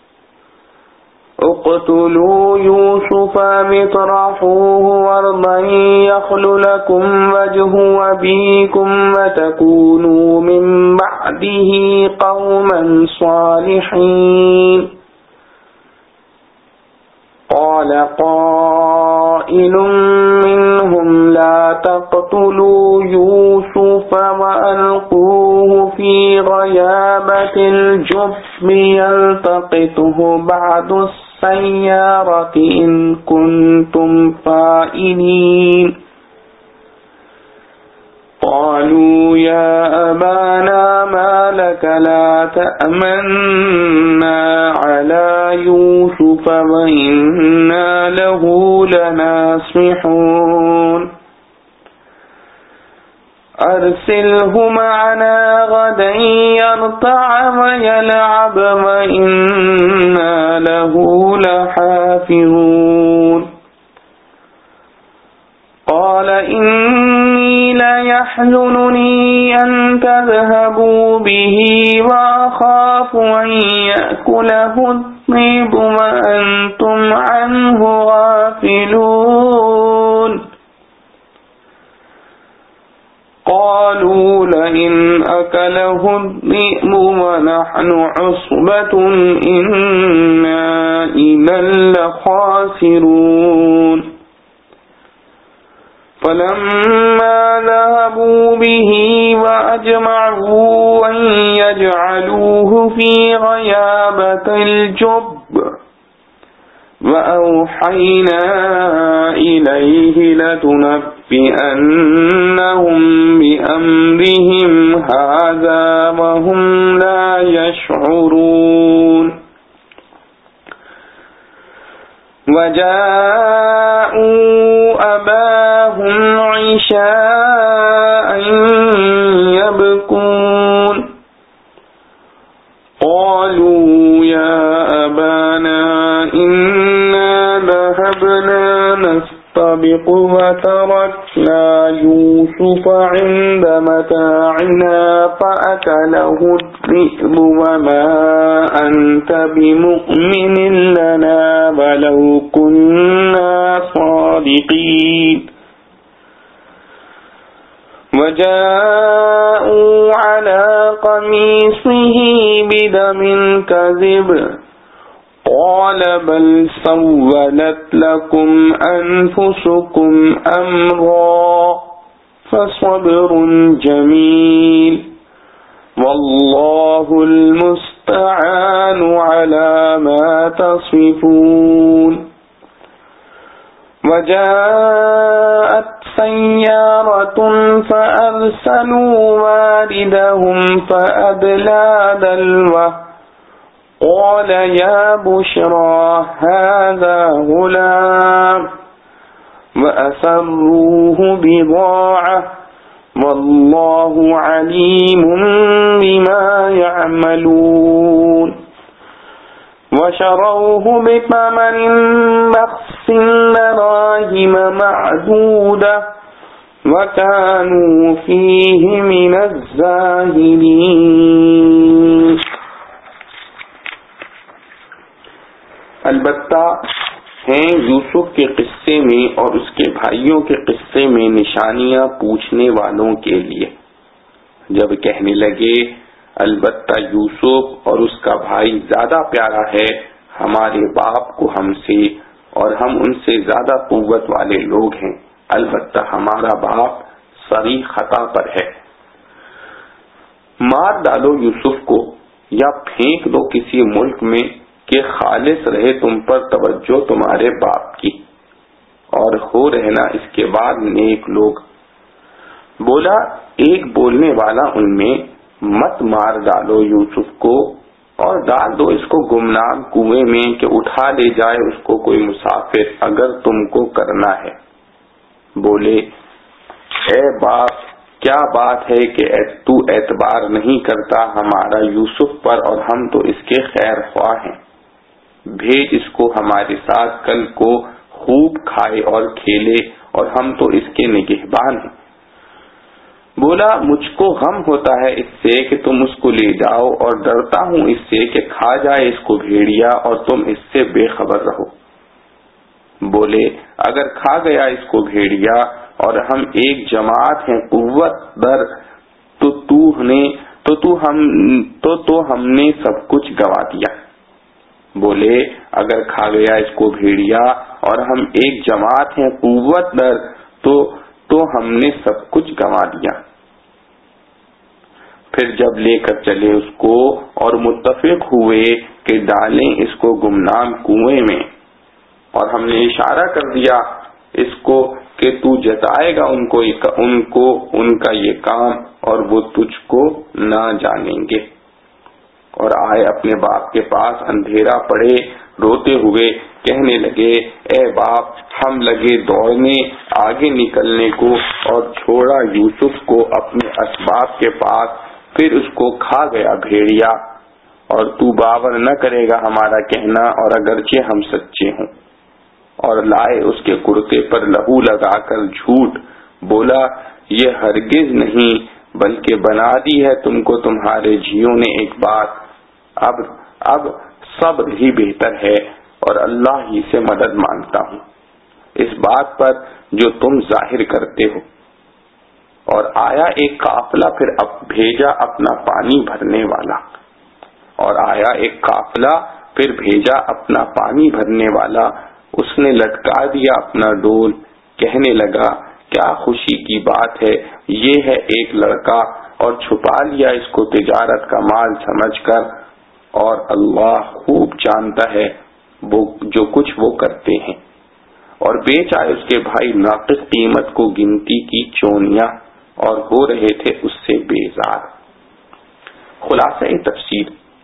اقتلوا يوسف واطرحوه أرضا يخل لكم وجه أبيكم وتكونوا من بعده قوما صالحين. قال قائل منهم لا تقتلوا يوسف وألقوه في غيابة الجب يلتقطه بعض السيارة إن كنتم فاعلين. قالوا يا أبانا ما لك لا تأمنا على يوسف وإنا له لناصحون أرسله معنا غدا يرتع ويلعب وإنا له لحافظون. قال إني ليحزنني أن تذهبوا به وأخاف أن يأكله الذئب وأنتم عنه غافلون. قالوا لئن أكله الذئب ونحن عصبة إنا إذا لخاسرون. فلما ذهبوا به وأجمعوا أن يجعلوه في غيابة الجب وأوحينا إليه لتنبئنهم بأمرهم هذا وهم لا يشعرون. وجاءوا أباهم عشاء يبكون. قالوا يا أبانا إنا ذهبنا نستبق وتركنا يوسف عند متاعنا فأكله الذئب وما أنت بمؤمن لنا ولو كنا صادقين. وجاءوا على قميصه بدم كذب قال بل سولت لكم أنفسكم أمرا فصبر جميل والله المستعان على ما تصفون وجاءت سيارة فأرسلوا واردهم فأدلى دلوه قال يا بشرى هذا غلام وأسروه بضاعة والله عليم بما يعملون وشروه بثمن بخس دراهم معدودة وكانوا فيه من الزاهدين. البتہ ہیں یوسف کے قصے میں اور اس کے بھائیوں کے قصے میں نشانیاں پوچھنے والوں کے لیے. جب کہنے لگے البتہ یوسف اور اس کا بھائی زیادہ پیارا ہے ہمارے باپ کو ہم سے اور ہم ان سے زیادہ قوت والے لوگ ہیں، البتہ ہمارا باپ صریح خطا پر ہے. مار ڈالو یوسف کو یا پھینک دو کسی ملک میں کہ خالص رہے تم پر توجہ تمہارے باپ کی اور ہو رہنا اس کے بعد نیک لوگ. بولا ایک بولنے والا ان میں مت مار ڈالو یوسف کو اور ڈال دو اس کو گمنام کنویں میں کہ اٹھا لے جائے اس کو کوئی مسافر اگر تم کو کرنا ہے. بولے اے باپ کیا بات ہے کہ تو اعتبار نہیں کرتا ہمارا یوسف پر اور ہم تو اس کے خیر خواہ ہیں، بھیج اس کو ہمارے ساتھ کل کو خوب کھائے اور کھیلے اور ہم تو اس کے نگہبان ہیں. بولا مجھ کو غم ہوتا ہے اس سے کہ تم اس کو لے جاؤ اور ڈرتا ہوں اس سے کہ کھا جائے اس کو بھیڑیا اور تم اس سے بے خبر رہو. بولے اگر کھا گیا اس کو بھیڑیا اور ہم ایک جماعت ہیں قوت در تو تو نے تو تو ہم تو تو ہم نے سب کچھ گوا دیا. بولے اگر کھا گیا اس کو بھیڑیا اور ہم ایک جماعت ہیں قوت در تو تو ہم نے سب کچھ گوا دیا. پھر جب لے کر چلے اس کو اور متفق ہوئے کہ ڈالیں اس کو گمنام کنویں میں اور ہم نے اشارہ کر دیا اس کو کہ تو جتائے گا ان کو ان کو ان کا یہ کام اور وہ تجھ کو نہ جانیں گے. اور آئے اپنے باپ کے پاس اندھیرا پڑے روتے ہوئے کہنے لگے اے باپ ہم لگے دوڑنے آگے نکلنے کو اور چھوڑا یوسف کو اپنے اسباب کے پاس، پھر اس کو کھا گیا بھیڑیا اور تو باور نہ کرے گا ہمارا کہنا اور اگرچہ ہم سچے ہوں. اور لائے اس کے کرتے پر لہو لگا کر جھوٹ. بولا یہ ہرگز نہیں بلکہ بنا دی ہے تم کو تمہارے جھیوں نے ایک بات، اب اب صبر ہی بہتر ہے اور اللہ ہی سے مدد مانگتا ہوں اس بات پر جو تم ظاہر کرتے ہو. اور آیا ایک قافلہ پھر اب بھیجا اپنا پانی بھرنے والا اور آیا ایک قافلہ پھر بھیجا اپنا پانی بھرنے والا. اس نے لٹکا دیا اپنا ڈول، کہنے لگا کیا خوشی کی بات ہے، یہ ہے ایک لڑکا، اور چھپا لیا اس کو تجارت کا مال سمجھ کر، اور اللہ خوب جانتا ہے وہ جو کچھ وہ کرتے ہیں. اور بیچ آئے اس کے بھائی ناقص قیمت کو گنتی کی چونیاں اور ہو رہے تھے اس سے بیزار. خلاصہ تفسیر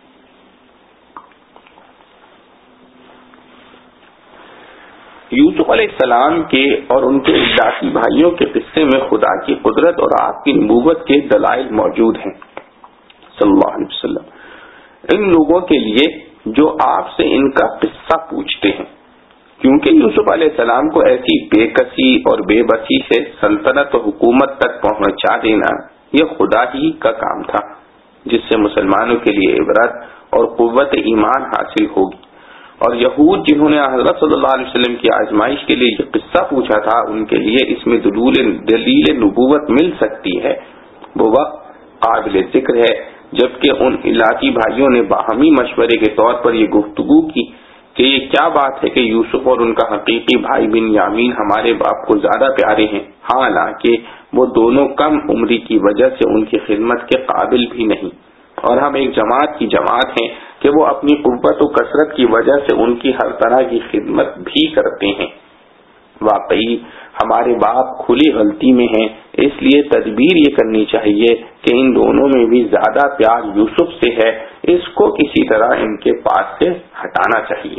یوسف علیہ السلام کے اور ان کے اجدادی بھائیوں کے قصے میں خدا کی قدرت اور آپ کی نبوت کے دلائل موجود ہیں صلی اللہ علیہ وسلم ان لوگوں کے لیے جو آپ سے ان کا قصہ پوچھتے ہیں، کیونکہ یوسف علیہ السلام کو ایسی بے کسی اور بے بسی سے سلطنت و حکومت تک پہنچا دینا یہ خدا ہی کا کام تھا، جس سے مسلمانوں کے لیے عبرت اور قوت ایمان حاصل ہوگی. اور یہود جنہوں نے حضرت صلی اللہ علیہ وسلم کی آزمائش کے لیے یہ قصہ پوچھا تھا، ان کے لیے اس میں دلیل دلیل نبوت مل سکتی ہے. وہ وقت قابل ذکر ہے جبکہ ان علاقی بھائیوں نے باہمی مشورے کے طور پر یہ گفتگو کی کہ یہ کیا بات ہے کہ یوسف اور ان کا حقیقی بھائی بنیامین ہمارے باپ کو زیادہ پیارے ہیں، حالانکہ وہ دونوں کم عمری کی وجہ سے ان کی خدمت کے قابل بھی نہیں، اور ہم ایک جماعت کی جماعت ہیں کہ وہ اپنی قوت و کثرت کی وجہ سے ان کی ہر طرح کی خدمت بھی کرتے ہیں۔ واقعی ہمارے باپ کھلی غلطی میں ہیں، اس لیے تدبیر یہ کرنی چاہیے کہ ان دونوں میں بھی زیادہ پیار یوسف سے ہے، اس کو کسی طرح ان کے پاس سے ہٹانا چاہیے،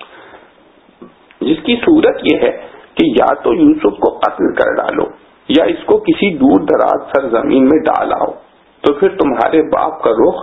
جس کی صورت یہ ہے کہ یا تو یوسف کو قتل کر ڈالو یا اس کو کسی دور دراز سرزمین میں ڈال آؤ، تو پھر تمہارے باپ کا رخ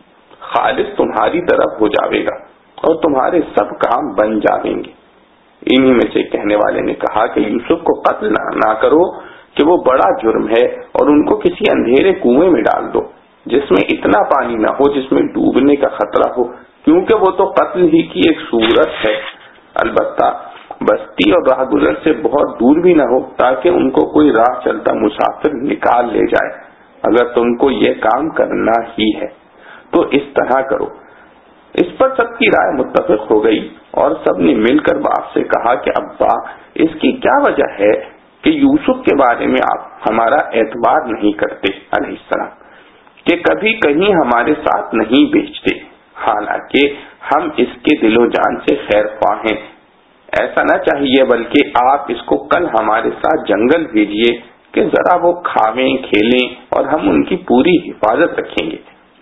خالص تمہاری طرف ہو جاوے گا اور تمہارے سب کام بن جاویں گے۔ انہی میں سے کہنے والے نے کہا کہ یوسف کو قتل نہ کرو کہ وہ بڑا جرم ہے، اور ان کو کسی اندھیرے کنویں میں ڈال دو جس میں اتنا پانی نہ ہو جس میں ڈوبنے کا خطرہ ہو، کیونکہ وہ تو قتل ہی کی ایک صورت ہے، البتہ بستی اور راہ گزر سے بہت دور بھی نہ ہو تاکہ ان کو کوئی راہ چلتا مسافر نکال لے جائے۔ اگر تم کو یہ کام کرنا ہی ہے تو اس طرح کرو۔ اس پر سب کی رائے متفق ہو گئی اور سب نے مل کر باپ سے کہا کہ ابا، اس کی کیا وجہ ہے کہ یوسف کے بارے میں آپ ہمارا اعتبار نہیں کرتے علیہ السلام، کہ کبھی کہیں ہمارے ساتھ نہیں بیچتے، حالانکہ ہم اس کے دل و جان سے خیر خواہ ہیں۔ ایسا نہ چاہیے، بلکہ آپ اس کو کل ہمارے ساتھ جنگل بھیجیے کہ ذرا وہ کھاویں کھیلیں اور ہم ان کی پوری حفاظت رکھیں گے۔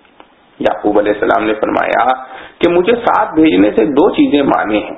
یعقوب علیہ السلام نے فرمایا کہ مجھے ساتھ بھیجنے سے دو چیزیں مانے ہیں،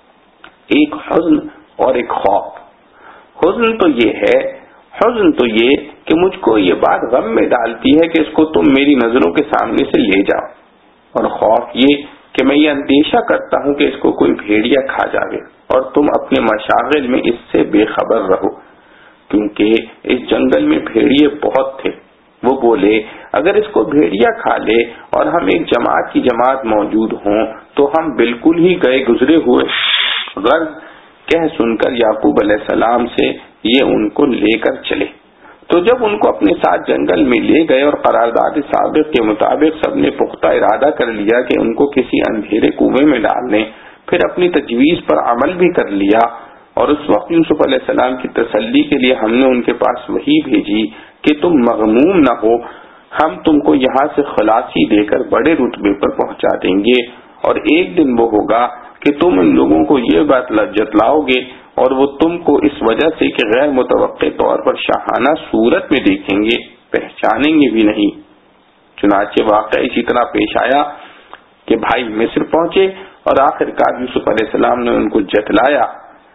ایک حزن اور ایک خوف۔ حزن تو یہ ہے حزن تو یہ کہ مجھ کو یہ بات غم میں ڈالتی ہے کہ اس کو تم میری نظروں کے سامنے سے لے جاؤ، اور خوف یہ کہ میں یہ اندیشہ کرتا ہوں کہ اس کو کوئی بھیڑیا کھا جاوے اور تم اپنے مشاغل میں اس سے بے خبر رہو، کیونکہ اس جنگل میں بھیڑیے بہت تھے۔ وہ بولے اگر اس کو بھیڑیا کھا لے اور ہم ایک جماعت کی جماعت موجود ہوں تو ہم بالکل ہی گئے گزرے ہوئے غرض کہہ سن کر یعقوب علیہ السلام سے یہ ان کو لے کر چلے۔ تو جب ان کو اپنے ساتھ جنگل میں لے گئے اور قرارداد سابق کے مطابق سب نے پختہ ارادہ کر لیا کہ ان کو کسی اندھیرے کنویں میں ڈال دیں، پھر اپنی تجویز پر عمل بھی کر لیا، اور اس وقت یوسف علیہ السلام کی تسلی کے لیے ہم نے ان کے پاس وحی بھیجی کہ تم مغموم نہ ہو، ہم تم کو یہاں سے خلاصی دے کر بڑے رتبے پر پہنچا دیں گے، اور ایک دن وہ ہوگا کہ تم ان لوگوں کو یہ بات جتلاؤ گے اور وہ تم کو اس وجہ سے کہ غیر متوقع طور پر شاہانہ صورت میں دیکھیں گے پہچانیں گے بھی نہیں۔ چنانچہ واقعہ اسی طرح پیش آیا کہ بھائی مصر پہنچے اور آخر کار یوسف علیہ السلام نے ان کو جتلایا،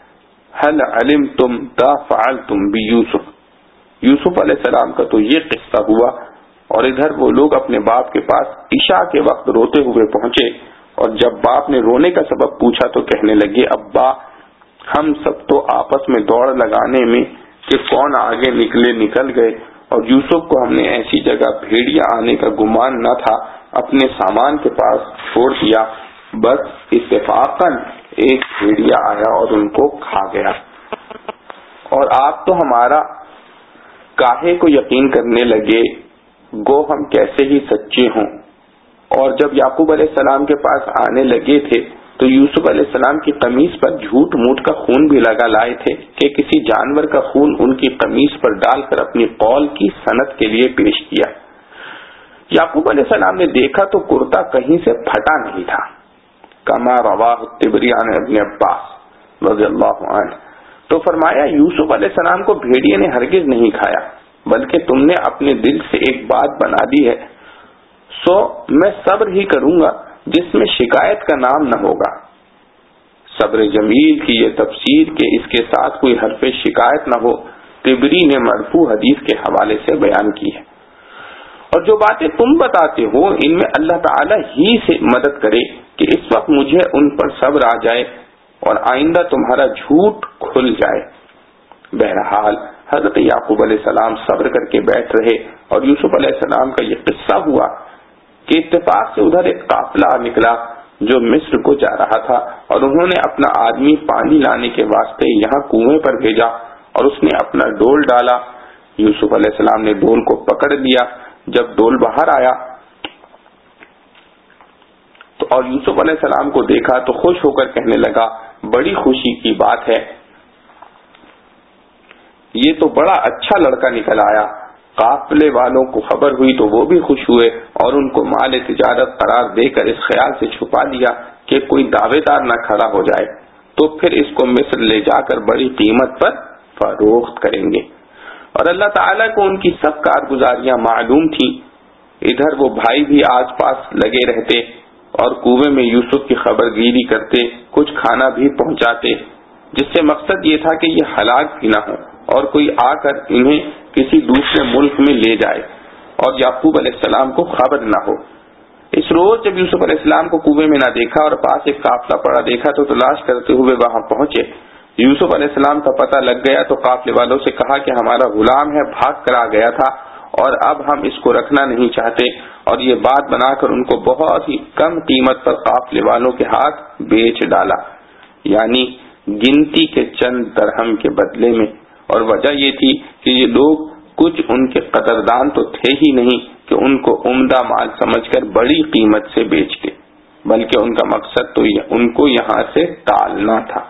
هل علمتم ما فعلتم بیوسف، یوسف علیہ السلام کا تو یہ قصہ ہوا، اور ادھر وہ لوگ اپنے باپ کے پاس عشاء کے وقت روتے ہوئے پہنچے، اور جب باپ نے رونے کا سبب پوچھا تو کہنے لگے ابا، ہم سب تو آپس میں دوڑ لگانے میں کہ کون آگے نکلے نکل گئے، اور یوسف کو ہم نے ایسی جگہ بھیڑیا آنے کا گمان نہ تھا اپنے سامان کے پاس چھوڑ دیا، بس اتفاقاً ایک بھیڑیا آیا اور ان کو کھا گیا، اور آپ تو ہمارا کاہے کو یقین کرنے لگے گو ہم کیسے ہی سچے ہوں۔ اور جب یعقوب علیہ السلام کے پاس آنے لگے تھے تو یوسف علیہ السلام کی قمیص پر جھوٹ موٹ کا خون بھی لگا لائے تھے کہ کسی جانور کا خون ان کی قمیص پر ڈال کر اپنی قول کی سند کے لیے پیش کیا۔ یعقوب علیہ السلام نے دیکھا تو کرتا کہیں سے پھٹا نہیں تھا، کما رواہ الطبری عن ابن عباس رضی اللہ عنہ، تو فرمایا یوسف علیہ السلام کو بھیڑیے نے ہرگز نہیں کھایا، بلکہ تم نے اپنے دل سے ایک بات بنا دی ہے، سو میں صبر ہی کروں گا جس میں شکایت کا نام نہ ہوگا۔ صبر جمیل کی یہ تفسیر کہ اس کے ساتھ کوئی حرف شکایت نہ ہو، طبری نے مرفوع حدیث کے حوالے سے بیان کی ہے، اور جو باتیں تم بتاتے ہو ان میں اللہ تعالی ہی سے مدد کرے کہ اس وقت مجھے ان پر صبر آ جائے اور آئندہ تمہارا جھوٹ کھل جائے۔ بہرحال حضرت یعقوب علیہ السلام صبر کر کے بیٹھ رہے، اور یوسف علیہ السلام کا یہ قصہ ہوا کہ اتفاق سے ادھر ایک قافلہ نکلا جو مصر کو جا رہا تھا، اور انہوں نے اپنا آدمی پانی لانے کے واسطے یہاں کنویں پر بھیجا، اور اس نے اپنا ڈول ڈالا۔ یوسف علیہ السلام نے ڈول کو پکڑ لیا، جب ڈول باہر آیا تو اور یوسف علیہ السلام کو دیکھا تو خوش ہو کر کہنے لگا بڑی خوشی کی بات ہے، یہ تو بڑا اچھا لڑکا نکل آیا۔ قافلے والوں کو خبر ہوئی تو وہ بھی خوش ہوئے اور ان کو مال تجارت قرار دے کر اس خیال سے چھپا لیا کہ کوئی دعوے دار نہ کھڑا ہو جائے تو پھر اس کو مصر لے جا کر بڑی قیمت پر فروخت کریں گے۔ اور اللہ تعالیٰ کو ان کی سب کارگزاریاں معلوم تھیں۔ ادھر وہ بھائی بھی آس پاس لگے رہتے اور کنویں میں یوسف کی خبر گیری کرتے، کچھ کھانا بھی پہنچاتے، جس سے مقصد یہ تھا کہ یہ ہلاک بھی نہ ہو اور کوئی آ کر انہیں کسی دوسرے ملک میں لے جائے اور یعقوب علیہ السلام کو خبر نہ ہو۔ اس روز جب یوسف علیہ السلام کو کنویں میں نہ دیکھا اور پاس ایک قافلہ پڑا دیکھا تو تلاش کرتے ہوئے وہاں پہنچے۔ یوسف علیہ السلام کا پتہ لگ گیا تو قافلے والوں سے کہا کہ ہمارا غلام ہے، بھاگ کر آ گیا تھا اور اب ہم اس کو رکھنا نہیں چاہتے، اور یہ بات بنا کر ان کو بہت ہی کم قیمت پر قافلے والوں کے ہاتھ بیچ ڈالا، یعنی گنتی کے چند درہم کے بدلے میں۔ اور وجہ یہ تھی کہ یہ لوگ کچھ ان کے قدردان تو تھے ہی نہیں کہ ان کو عمدہ مال سمجھ کر بڑی قیمت سے بیچتے، بلکہ ان کا مقصد تو ان کو یہاں سے ٹالنا تھا۔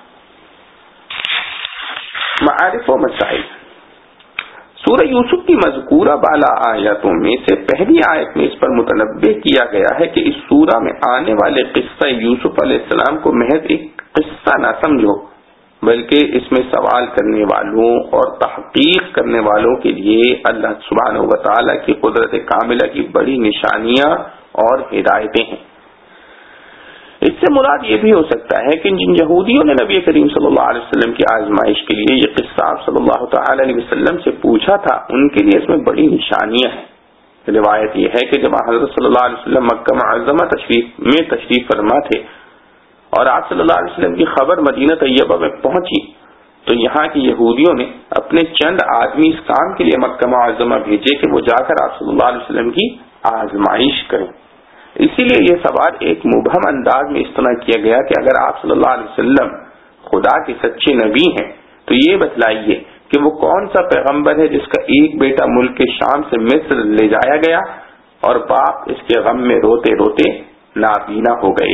معارف و مسائل۔ سورہ یوسف کی مذکورہ بالا آیاتوں میں سے پہلی آیت میں اس پر متنبہ کیا گیا ہے کہ اس سورہ میں آنے والے قصہ یوسف علیہ السلام کو محض ایک قصہ نہ سمجھو، بلکہ اس میں سوال کرنے والوں اور تحقیق کرنے والوں کے لیے اللہ سبحانہ و تعالیٰ کی قدرت کاملہ کی بڑی نشانیاں اور ہدایتیں ہیں۔ اس سے مراد یہ بھی ہو سکتا ہے کہ جن یہودیوں نے نبی کریم صلی اللہ علیہ وسلم کی آزمائش کے لیے یہ قصہ آپ صلی اللہ تعالی علیہ وسلم سے پوچھا تھا، ان کے لیے اس میں بڑی نشانیاں ہیں۔ روایت یہ ہے کہ جب حضرت صلی اللہ علیہ وسلم مکہ معظمہ تشریف میں تشریف فرما تھے اور آپ صلی اللہ علیہ وسلم کی خبر مدینہ طیبہ میں پہنچی تو یہاں کے یہودیوں نے اپنے چند آدمی اس کام کے لیے مکہ معظمہ بھیجے کہ وہ جا کر آپ صلی اللہ علیہ وسلم کی آزمائش کریں۔ اسی لیے یہ سوال ایک مبہم انداز میں اس طرح کیا گیا کہ اگر آپ صلی اللہ علیہ وسلم خدا کے سچے نبی ہیں تو یہ بتلائیے کہ وہ کون سا پیغمبر ہے جس کا ایک بیٹا ملک کے شام سے مصر لے جایا گیا اور باپ اس کے غم میں روتے روتے نابینا ہو گئے۔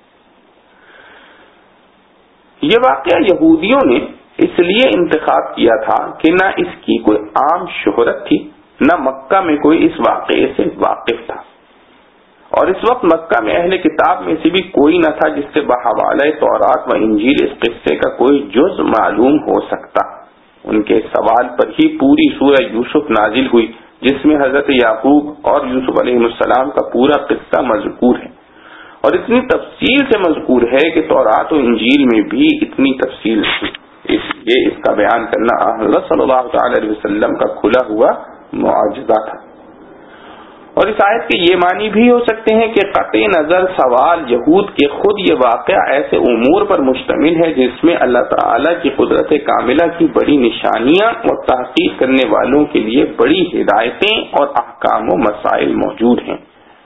یہ واقعہ یہودیوں نے اس لیے انتخاب کیا تھا کہ نہ اس کی کوئی عام شہرت تھی، نہ مکہ میں کوئی اس واقعے سے واقف تھا، اور اس وقت مکہ میں اہل کتاب میں سے بھی کوئی نہ تھا جس سے بحوالہ تورات و انجیل اس قصے کا کوئی جز معلوم ہو سکتا۔ ان کے سوال پر ہی پوری سورہ یوسف نازل ہوئی، جس میں حضرت یعقوب اور یوسف علیہ السلام کا پورا قصہ مذکور ہے، اور اتنی تفصیل سے مذکور ہے کہ تورات و انجیل میں بھی اتنی تفصیل تھی، اس لیے اس کا بیان کرنا حضرت صلی اللہ تعالی علیہ وسلم کا کھلا ہوا معجزہ تھا۔ اور اس آیت کے یہ معنی بھی ہو سکتے ہیں کہ قطع نظر سوال یہود کے خود یہ واقعہ ایسے امور پر مشتمل ہے جس میں اللہ تعالی کی قدرت کاملہ کی بڑی نشانیاں اور تحقیق کرنے والوں کے لیے بڑی ہدایتیں اور احکام و مسائل موجود ہیں،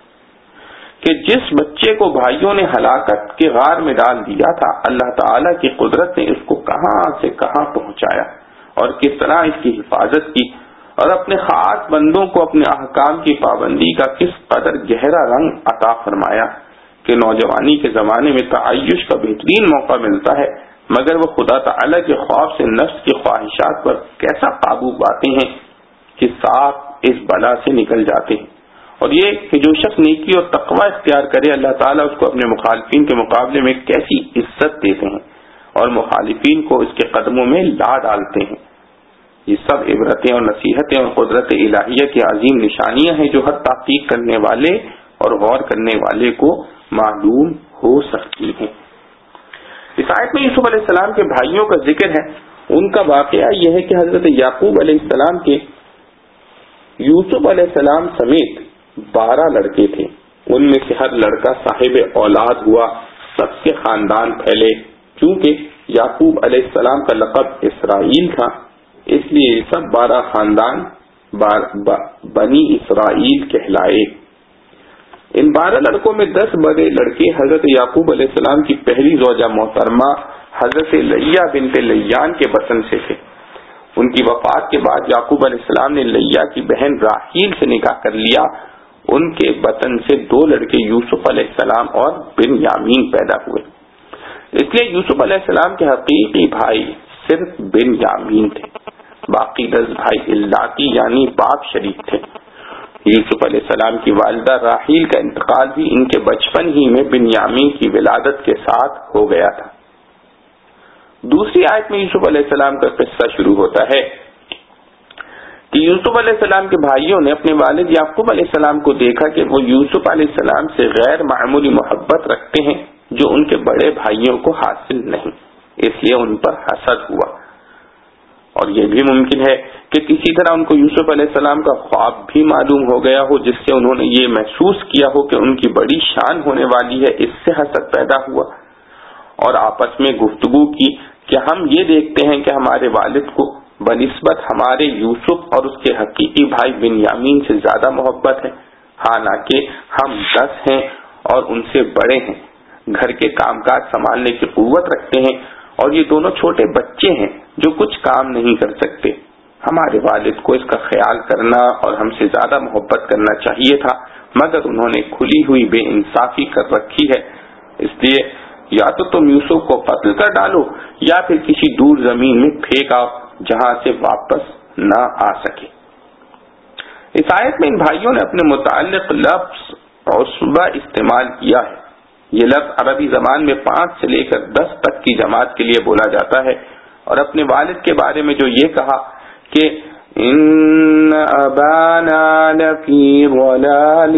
کہ جس بچے کو بھائیوں نے ہلاکت کے غار میں ڈال دیا تھا، اللہ تعالی کی قدرت نے اس کو کہاں سے کہاں پہنچایا اور کس طرح اس کی حفاظت کی، اور اپنے خاص بندوں کو اپنے احکام کی پابندی کا کس قدر گہرا رنگ عطا فرمایا کہ نوجوانی کے زمانے میں تعیش کا بہترین موقع ملتا ہے مگر وہ خدا تعالی کے خوف سے نفس کی خواہشات پر کیسا قابو پاتے ہیں کہ صاف اس بلا سے نکل جاتے ہیں۔ اور یہ کہ جو شخص نیکی اور تقوی اختیار کرے اللہ تعالیٰ اس کو اپنے مخالفین کے مقابلے میں کیسی عزت دیتے ہیں اور مخالفین کو اس کے قدموں میں لا ڈالتے ہیں۔ یہ سب عبرتیں اور نصیحتیں اور قدرت الہیہ کی عظیم نشانیاں ہیں جو ہر تحقیق کرنے والے اور غور کرنے والے کو معلوم ہو سکتی ہیں۔ اس آیت میں یوسف علیہ السلام کے بھائیوں کا ذکر ہے۔ ان کا واقعہ یہ ہے کہ حضرت یعقوب علیہ السلام کے یوسف علیہ السلام سمیت بارہ لڑکے تھے، ان میں سے ہر لڑکا صاحب اولاد ہوا، سب کے خاندان پھیلے۔ چونکہ یعقوب علیہ السلام کا لقب اسرائیل تھا اس لیے یہ سب بارہ خاندان بار بنی اسرائیل کہلائے۔ ان بارہ لڑکوں میں دس بڑے لڑکے حضرت یعقوب علیہ السلام کی پہلی زوجہ محترمہ حضرت لیہ بنت لیان کے بطن سے تھے۔ ان کی وفات کے بعد یعقوب علیہ السلام نے لیہ کی بہن راحیل سے نکاح کر لیا۔ ان کے بطن سے دو لڑکے یوسف علیہ السلام اور بنیامین پیدا ہوئے. اس لیے یوسف علیہ السلام کے حقیقی بھائی صرف بنیامین تھے، باقی دس بھائی الاتی یعنی باپ شریک تھے. یوسف علیہ السلام کی والدہ راحیل کا انتقال بھی ان کے بچپن ہی میں بنیامین کی ولادت کے ساتھ ہو گیا تھا. دوسری آیت میں یوسف علیہ السلام کا قصہ شروع ہوتا ہے کہ یوسف علیہ السلام کے بھائیوں نے اپنے والد یعقوب علیہ السلام کو دیکھا کہ وہ یوسف علیہ السلام سے غیر معمولی محبت رکھتے ہیں جو ان کے بڑے بھائیوں کو حاصل نہیں، اس لیے ان پر حسد ہوا. اور یہ بھی ممکن ہے کہ کسی طرح ان کو یوسف علیہ السلام کا خواب بھی معلوم ہو گیا ہو، جس سے انہوں نے یہ محسوس کیا ہو کہ ان کی بڑی شان ہونے والی ہے، اس سے حسد پیدا ہوا اور آپس میں گفتگو کی کہ ہم یہ دیکھتے ہیں کہ ہمارے والد کو بنسبت ہمارے یوسف اور اس کے حقیقی بھائی بنیامین سے زیادہ محبت ہے، حالانکہ ہم دس ہیں اور ان سے بڑے ہیں، گھر کے کام کاج سنبھالنے کی قوت رکھتے ہیں اور یہ دونوں چھوٹے بچے ہیں جو کچھ کام نہیں کر سکتے. ہمارے والد کو اس کا خیال کرنا اور ہم سے زیادہ محبت کرنا چاہیے تھا، مگر انہوں نے کھلی ہوئی بے انصافی کر رکھی ہے. اس لیے یا تو تم یوسف کو قتل کر ڈالو یا پھر کسی دور زمین میں پھینک آؤ جہاں سے واپس نہ آ سکے. اس آیت میں ان بھائیوں نے اپنے متعلق لفظ عصبہ استعمال کیا ہے. یہ لفظ عربی زبان میں پانچ سے لے کر دس تک کی جماعت کے لیے بولا جاتا ہے، اور اپنے والد کے بارے میں جو یہ کہا کہ ان ابانا لفی ضلال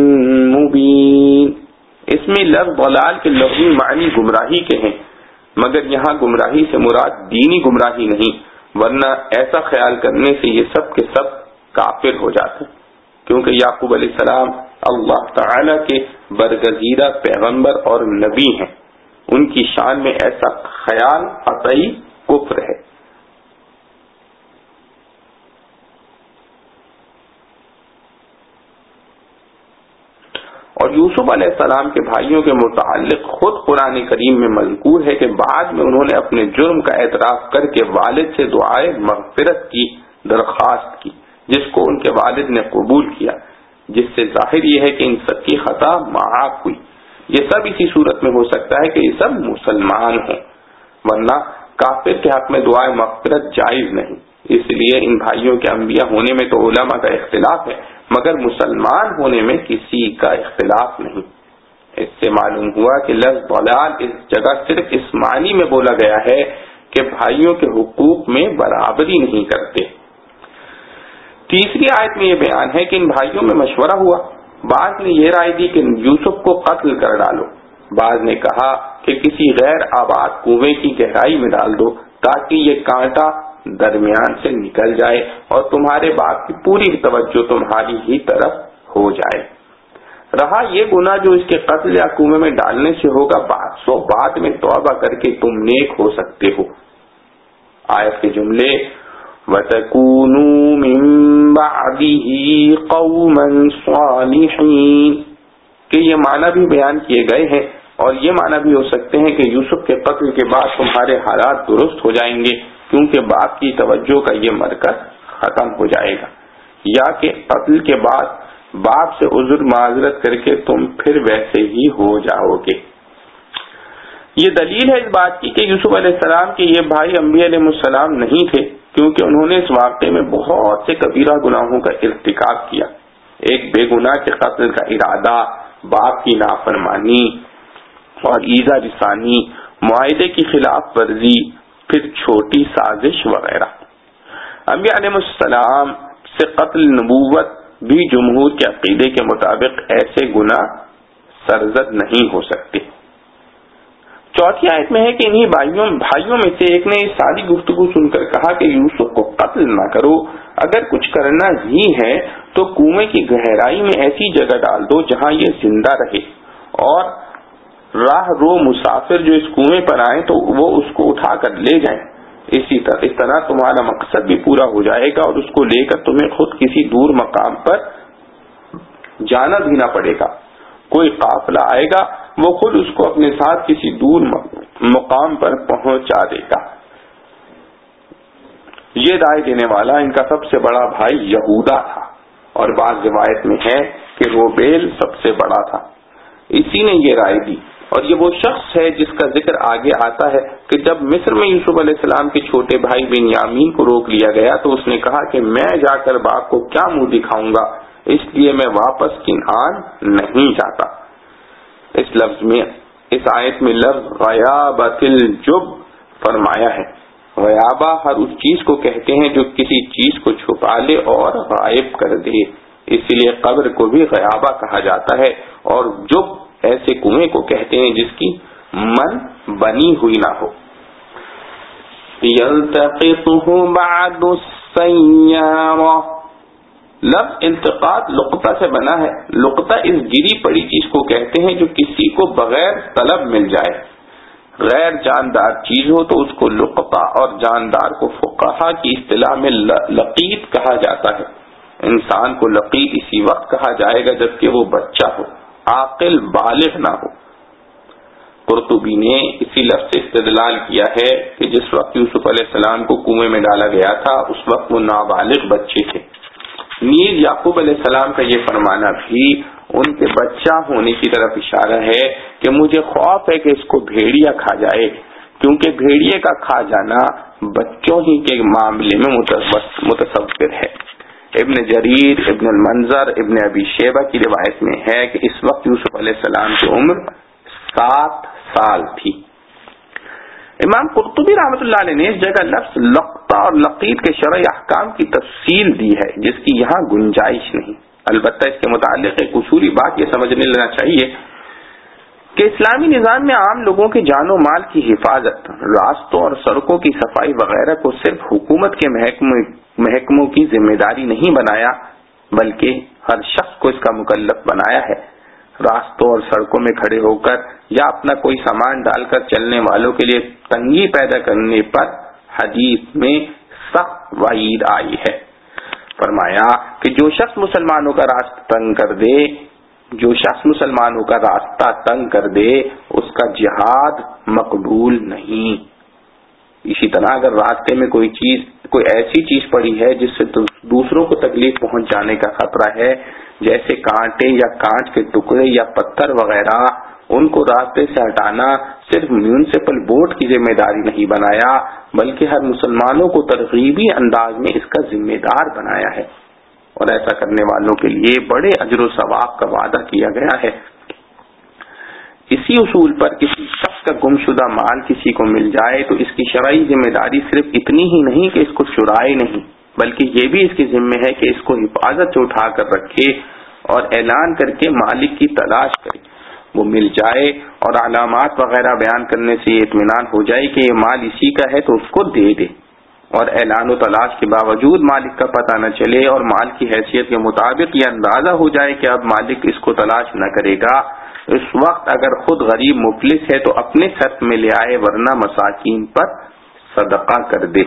مبین، اس میں لفظ ضلال کے لفظی معنی گمراہی کے ہیں، مگر یہاں گمراہی سے مراد دینی گمراہی نہیں، ورنہ ایسا خیال کرنے سے یہ سب کے سب کافر ہو جاتے، کیونکہ یعقوب علیہ السلام اللہ تعالی کے برگزیدہ پیغمبر اور نبی ہیں. ان کی شان میں ایسا خیال قطعی کفر ہے. اور یوسف علیہ السلام کے بھائیوں کے متعلق خود قرآن کریم میں مذکور ہے کہ بعد میں انہوں نے اپنے جرم کا اعتراف کر کے والد سے دعائے مغفرت کی درخواست کی، جس کو ان کے والد نے قبول کیا، جس سے ظاہر یہ ہے کہ ان سب کی خطا معاف ہوئی. یہ سب اسی صورت میں ہو سکتا ہے کہ یہ سب مسلمان ہوں، ورنہ کافر کے حق میں دعائے مغفرت جائز نہیں. اس لیے ان بھائیوں کے انبیاء ہونے میں تو علماء کا اختلاف ہے، مگر مسلمان ہونے میں کسی کا اختلاف نہیں. اس سے معلوم ہوا کہ لفظ ضلال اس جگہ صرف اس معنی میں بولا گیا ہے کہ بھائیوں کے حقوق میں برابری نہیں کرتے. تیسری آیت میں یہ بیان ہے کہ ان بھائیوں میں مشورہ ہوا. بعض نے یہ رائے دی کہ یوسف کو قتل کر ڈالو، بعض نے کہا کہ کسی غیر آباد کنویں کی گہرائی میں ڈال دو تاکہ یہ کانٹا درمیان سے نکل جائے اور تمہارے باپ کی پوری توجہ تمہاری ہی طرف ہو جائے. رہا یہ گناہ جو اس کے قتل یا کنویں میں ڈالنے سے ہوگا، بعد سو بعد میں توبہ کر کے تم نیک ہو سکتے ہو. آیت کے جملے وَتَكُونُوا مِن بَعْدِهِ قَوْمًا صَالِحِينَ کہ یہ معنی بھی بیان کیے گئے ہیں، اور یہ معنی بھی ہو سکتے ہیں کہ یوسف کے قتل کے بعد تمہارے حالات درست ہو جائیں گے کیونکہ باپ کی توجہ کا یہ مرکز ختم ہو جائے گا، یا کہ قتل کے بعد باپ سے عذر معذرت کر کے تم پھر ویسے ہی ہو جاؤ گے. یہ دلیل ہے اس بات کی کہ یوسف علیہ السلام کے یہ بھائی انبیاء علیہ السلام نہیں تھے، کیونکہ انہوں نے اس واقعے میں بہت سے کبیرہ گناہوں کا ارتکاب کیا. ایک بے گناہ کے قتل کا ارادہ، باپ کی نافرمانی اور ایذا رسانی، معاہدے کی خلاف ورزی، پھر چھوٹی سازش وغیرہ. انبیاء علیہ السلام سے قتل نبوت بھی جمہور کے عقیدے کے مطابق ایسے گناہ سرزد نہیں ہو سکتے. چوتھی آیت میں ہے کہ انہی بھائیوں بھائیوں میں سے ایک نے یہ ساری گفتگو سن کر کہا کہ یوسف کو قتل نہ کرو، اگر کچھ کرنا ہی ہے تو کنویں کی گہرائی میں ایسی جگہ ڈال دو جہاں یہ زندہ رہے، اور راہ رو مسافر جو اس کنویں پر آئیں تو وہ اس کو اٹھا کر لے جائیں. اسی طرح اس طرح تمہارا مقصد بھی پورا ہو جائے گا اور اس کو لے کر تمہیں خود کسی دور مقام پر جانا بھی نہ پڑے گا. کوئی قافلہ آئے گا، وہ خود اس کو اپنے ساتھ کسی دور مقام پر پہنچا دے گا. یہ رائے دینے والا ان کا سب سے بڑا بھائی یہودا تھا، اور بعض روایت میں ہے کہ روبیل سب سے بڑا تھا. اسی نے یہ رائے دی. اور یہ وہ شخص ہے جس کا ذکر آگے آتا ہے کہ جب مصر میں یوسف علیہ السلام کے چھوٹے بھائی بنیامین کو روک لیا گیا تو اس نے کہا کہ میں جا کر باپ کو کیا منہ دکھاؤں گا، اس لیے میں واپس کنعان نہیں جاتا. اس لفظ میں اس آیت میں لفظ غیابۃ الجب فرمایا ہے. غیابہ ہر اس چیز کو کہتے ہیں جو کسی چیز کو چھپا لے اور غائب کر دے، اسی لیے قبر کو بھی غیابہ کہا جاتا ہے. اور جب ایسے کنویں کو کہتے ہیں جس کی من بنی ہوئی نہ ہو. یلتقطہ بعض السیارہ، لفظ التقاط لقطہ سے بنا ہے. لقطہ اس گری پڑی چیز کو کہتے ہیں جو کسی کو بغیر طلب مل جائے. غیر جاندار چیز ہو تو اس کو لقطہ اور جاندار کو فقہا کی اصطلاح میں لقیط کہا جاتا ہے. انسان کو لقیط اسی وقت کہا جائے گا جبکہ وہ بچہ ہو، عاقل بالغ نہ ہو. قرطبی نے اسی لفظ سے استدلال کیا ہے کہ جس وقت یوسف علیہ السلام کو کنویں میں ڈالا گیا تھا اس وقت وہ نابالغ بچے تھے. نیز یعقوب علیہ السلام کا یہ فرمانا بھی ان کے بچہ ہونے کی طرف اشارہ ہے کہ مجھے خوف ہے کہ اس کو بھیڑیا کھا جائے، کیونکہ بھیڑیے کا کھا جانا بچوں ہی کے معاملے میں متصور ہے. ابن جریر، ابن المنظر، ابن ابی شیبہ کی روایت میں ہے کہ اس وقت یوسف علیہ السلام کی عمر سات سال تھی. امام قرطبی رحمۃ اللہ علیہ نے اس جگہ لفظ لقطہ اور لقیط کے شرعی احکام کی تفصیل دی ہے جس کی یہاں گنجائش نہیں. البتہ اس کے متعلق ایک اصولی بات یہ سمجھنے لینا چاہیے کہ اسلامی نظام میں عام لوگوں کے جان و مال کی حفاظت، راستوں اور سڑکوں کی صفائی وغیرہ کو صرف حکومت کے محکموں کی ذمہ داری نہیں بنایا بلکہ ہر شخص کو اس کا مکلف بنایا ہے. راستوں اور سڑکوں میں کھڑے ہو کر یا اپنا کوئی سامان ڈال کر چلنے والوں کے لیے تنگی پیدا کرنے پر حدیث میں سخت وعید آئی ہے. فرمایا کہ جو شخص مسلمانوں کا راستہ تنگ کر دے جو شخص مسلمانوں کا راستہ تنگ کر دے اس کا جہاد مقبول نہیں. اسی طرح اگر راستے میں کوئی چیز کوئی ایسی چیز پڑی ہے جس سے دوسروں کو تکلیف پہنچ جانے کا خطرہ ہے، جیسے کانٹے یا کانچ کے ٹکڑے یا پتھر وغیرہ، ان کو راستے سے ہٹانا صرف میونسپل بورڈ کی ذمہ داری نہیں بنایا بلکہ ہر مسلمانوں کو ترغیبی انداز میں اس کا ذمہ دار بنایا ہے، اور ایسا کرنے والوں کے لیے بڑے اجر و ثواب کا وعدہ کیا گیا ہے. اسی اصول پر کسی شخص کا گمشدہ مال کسی کو مل جائے تو اس کی شرعی ذمہ داری صرف اتنی ہی نہیں کہ اس کو چرائے نہیں بلکہ یہ بھی اس کی ذمہ ہے کہ اس کو حفاظت سے اٹھا کر رکھے اور اعلان کر کے مالک کی تلاش کرے. وہ مل جائے اور علامات وغیرہ بیان کرنے سے یہ اطمینان ہو جائے کہ یہ مال اسی کا ہے تو اس کو دے دے، اور اعلان و تلاش کے باوجود مالک کا پتہ نہ چلے اور مال کی حیثیت کے مطابق یہ اندازہ ہو جائے کہ اب مالک اس کو تلاش نہ کرے گا. اس وقت اگر خود غریب مفلس ہے تو اپنے خط میں لے آئے ورنہ مساکین پر صدقہ کر دے.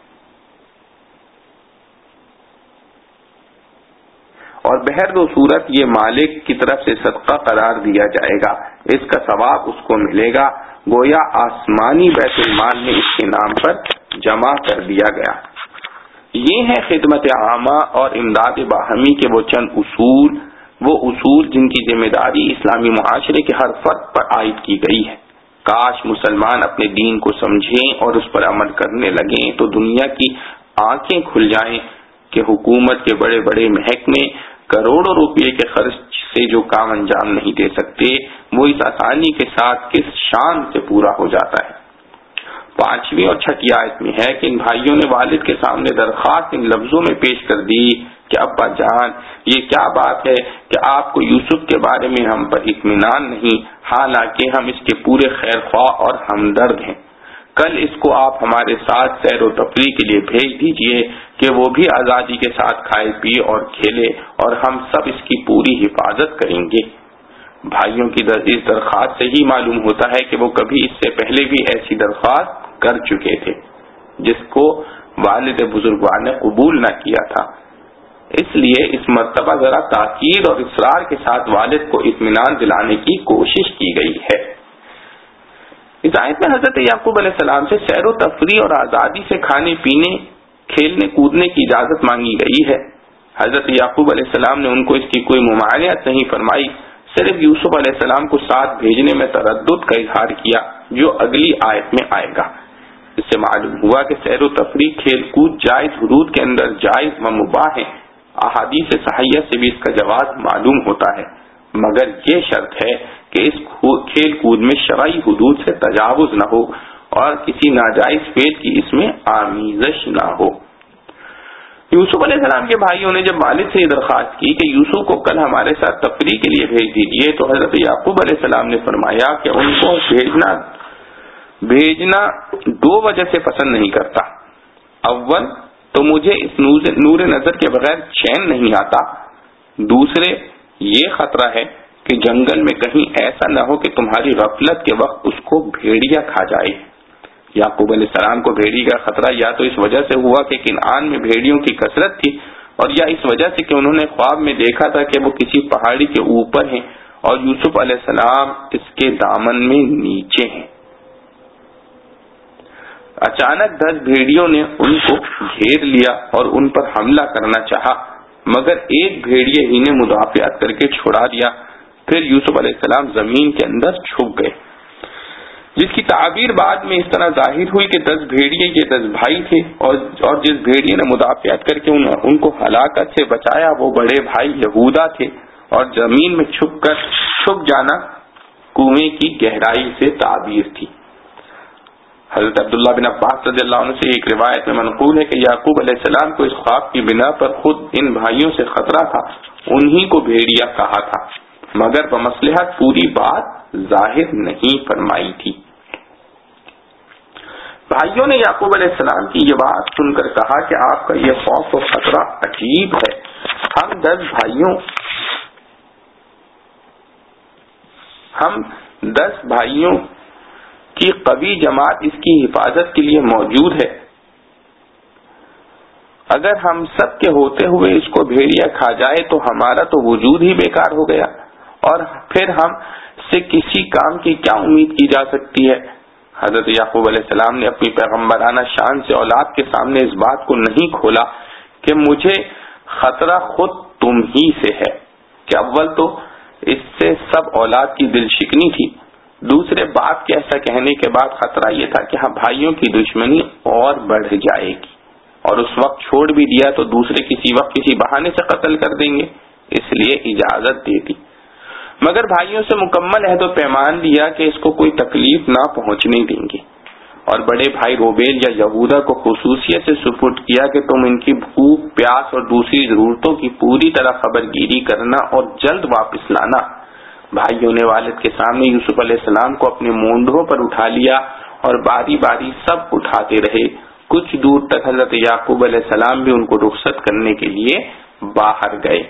اور بہر دو صورت یہ مالک کی طرف سے صدقہ قرار دیا جائے گا، اس کا ثواب اس کو ملے گا، گویا آسمانی بیت المال میں اس کے نام پر جمع کر دیا گیا. یہ ہے خدمت عامہ اور امداد باہمی کے وہ چند اصول وہ اصول جن کی ذمہ داری اسلامی معاشرے کے ہر فرد پر عائد کی گئی ہے. کاش مسلمان اپنے دین کو سمجھیں اور اس پر عمل کرنے لگیں تو دنیا کی آنکھیں کھل جائیں کہ حکومت کے بڑے بڑے محکمے کروڑوں روپے کے خرچ سے جو کام انجام نہیں دے سکتے وہ اس آسانی کے ساتھ کس شان سے پورا ہو جاتا ہے. پانچویں اور چھٹی آیت میں ہے کہ ان بھائیوں نے والد کے سامنے درخواست ان لفظوں میں پیش کر دی کہ ابا جان یہ کیا بات ہے کہ آپ کو یوسف کے بارے میں ہم پر اطمینان نہیں، حالانکہ ہم اس کے پورے خیر خواہ اور ہمدرد ہیں. کل اس کو آپ ہمارے ساتھ سیر و تفریح کے لیے بھیج دیجئے کہ وہ بھی آزادی کے ساتھ کھائے پیے اور کھیلے اور ہم سب اس کی پوری حفاظت کریں گے. بھائیوں کی اس درخواست سے ہی معلوم ہوتا ہے کہ وہ کبھی اس سے پہلے بھی ایسی درخواست کر چکے تھے جس کو والد بزرگوار نے قبول نہ کیا تھا. اس لیے اس مرتبہ ذرا تاکید اور اصرار کے ساتھ والد کو اطمینان دلانے کی کوشش کی گئی ہے. اس آیت میں حضرت یعقوب علیہ السلام سے سیر و تفریح اور آزادی سے کھانے پینے کھیلنے کودنے کی اجازت مانگی گئی ہے. حضرت یعقوب علیہ السلام نے ان کو اس کی کوئی ممانعت نہیں فرمائی، صرف یوسف علیہ السلام کو ساتھ بھیجنے میں تردد کا اظہار کیا جو اگلی آیت میں آئے گا۔ اس سے معلوم ہوا کہ سیر و تفریح، کھیل کود جائز حدود کے اندر جائز و مباح ہے۔ احادیث صحیحہ سے بھی اس کا جواز معلوم ہوتا ہے، مگر یہ شرط ہے کہ اس کھیل کود میں شرعی حدود سے تجاوز نہ ہو اور کسی ناجائز فعل کی اس میں آمیزش نہ ہو۔ یوسف علیہ السلام کے بھائیوں نے جب والد سے یہ درخواست کی کہ یوسف کو کل ہمارے ساتھ تفریح کے لیے بھیج دیجیے، تو حضرت یعقوب علیہ السلام نے فرمایا کہ ان کو بھیجنا بھیجنا دو وجہ سے پسند نہیں کرتا۔ اول تو مجھے اس نور نظر کے بغیر چین نہیں آتا، دوسرے یہ خطرہ ہے کہ جنگل میں کہیں ایسا نہ ہو کہ تمہاری غفلت کے وقت اس کو بھیڑیا کھا جائے۔ یعقوب علیہ السلام کو بھیڑی کا خطرہ یا تو اس وجہ سے ہوا کہ کنعان میں بھیڑیوں کی کثرت تھی، اور یا اس وجہ سے کہ انہوں نے خواب میں دیکھا تھا کہ وہ کسی پہاڑی کے اوپر ہیں اور یوسف علیہ السلام اس کے دامن میں نیچے ہیں۔ اچانک دس بھیڑیوں نے ان کو گھیر لیا اور ان پر حملہ کرنا چاہا، مگر ایک بھیڑیے ہی نے مدافعت کر کے چھڑا دیا۔ پھر یوسف علیہ السلام زمین کے اندر چھپ گئے، جس کی تعبیر بعد میں اس طرح ظاہر ہوئی کہ دس بھیڑیے یہ دس بھائی تھے، اور اور جس بھیڑیے نے مدافعت کر کے ان کو ہلاکت سے بچایا وہ بڑے بھائی یہودا تھے، اور زمین میں چھپ کر چھپ جانا کنویں کی گہرائی سے تعبیر تھی۔ حضرت عبداللہ بن عباس رضی اللہ عنہ سے ایک روایت میں منقول ہے کہ یعقوب علیہ السلام کو اس خواب کی بنا پر خود ان بھائیوں سے خطرہ تھا، انہی کو بھیڑیا کہا تھا، مگر بمصلحت پوری بات ظاہر نہیں فرمائی تھی۔ بھائیوں نے یعقوب علیہ السلام کی یہ بات سن کر کہا کہ آپ کا یہ خوف و خطرہ عجیب ہے، ہم دس بھائیوں ہم دس بھائیوں کی قوی جماعت اس کی حفاظت کے لیے موجود ہے، اگر ہم سب کے ہوتے ہوئے اس کو بھیڑیا کھا جائے تو ہمارا تو وجود ہی بیکار ہو گیا، اور پھر ہم سے کسی کام کی کیا امید کی جا سکتی ہے۔ حضرت یعقوب علیہ السلام نے اپنی پیغمبرانہ شان سے اولاد کے سامنے اس بات کو نہیں کھولا کہ مجھے خطرہ خود تم ہی سے ہے، کہ اول تو اس سے سب اولاد کی دل شکنی تھی، دوسرے باپ کے ایسا کہنے کے بعد خطرہ یہ تھا کہ ہاں بھائیوں کی دشمنی اور بڑھ جائے گی، اور اس وقت چھوڑ بھی دیا تو دوسرے کسی وقت کسی بہانے سے قتل کر دیں گے، اس لیے اجازت دے دی، مگر بھائیوں سے مکمل عہد و پیمان لیا کہ اس کو کوئی تکلیف نہ پہنچنے دیں گے، اور بڑے بھائی روبیل یا یہودا کو خصوصیت سے سپرد کیا کہ تم ان کی بھوک پیاس اور دوسری ضرورتوں کی پوری طرح خبر گیری کرنا اور جلد واپس لانا۔ بھائیوں نے والد کے سامنے یوسف علیہ السلام کو اپنے مونڈھوں پر اٹھا لیا اور باری باری سب اٹھاتے رہے، کچھ دور تک حضرت یعقوب علیہ السلام بھی ان کو رخصت کرنے کے لیے باہر گئے۔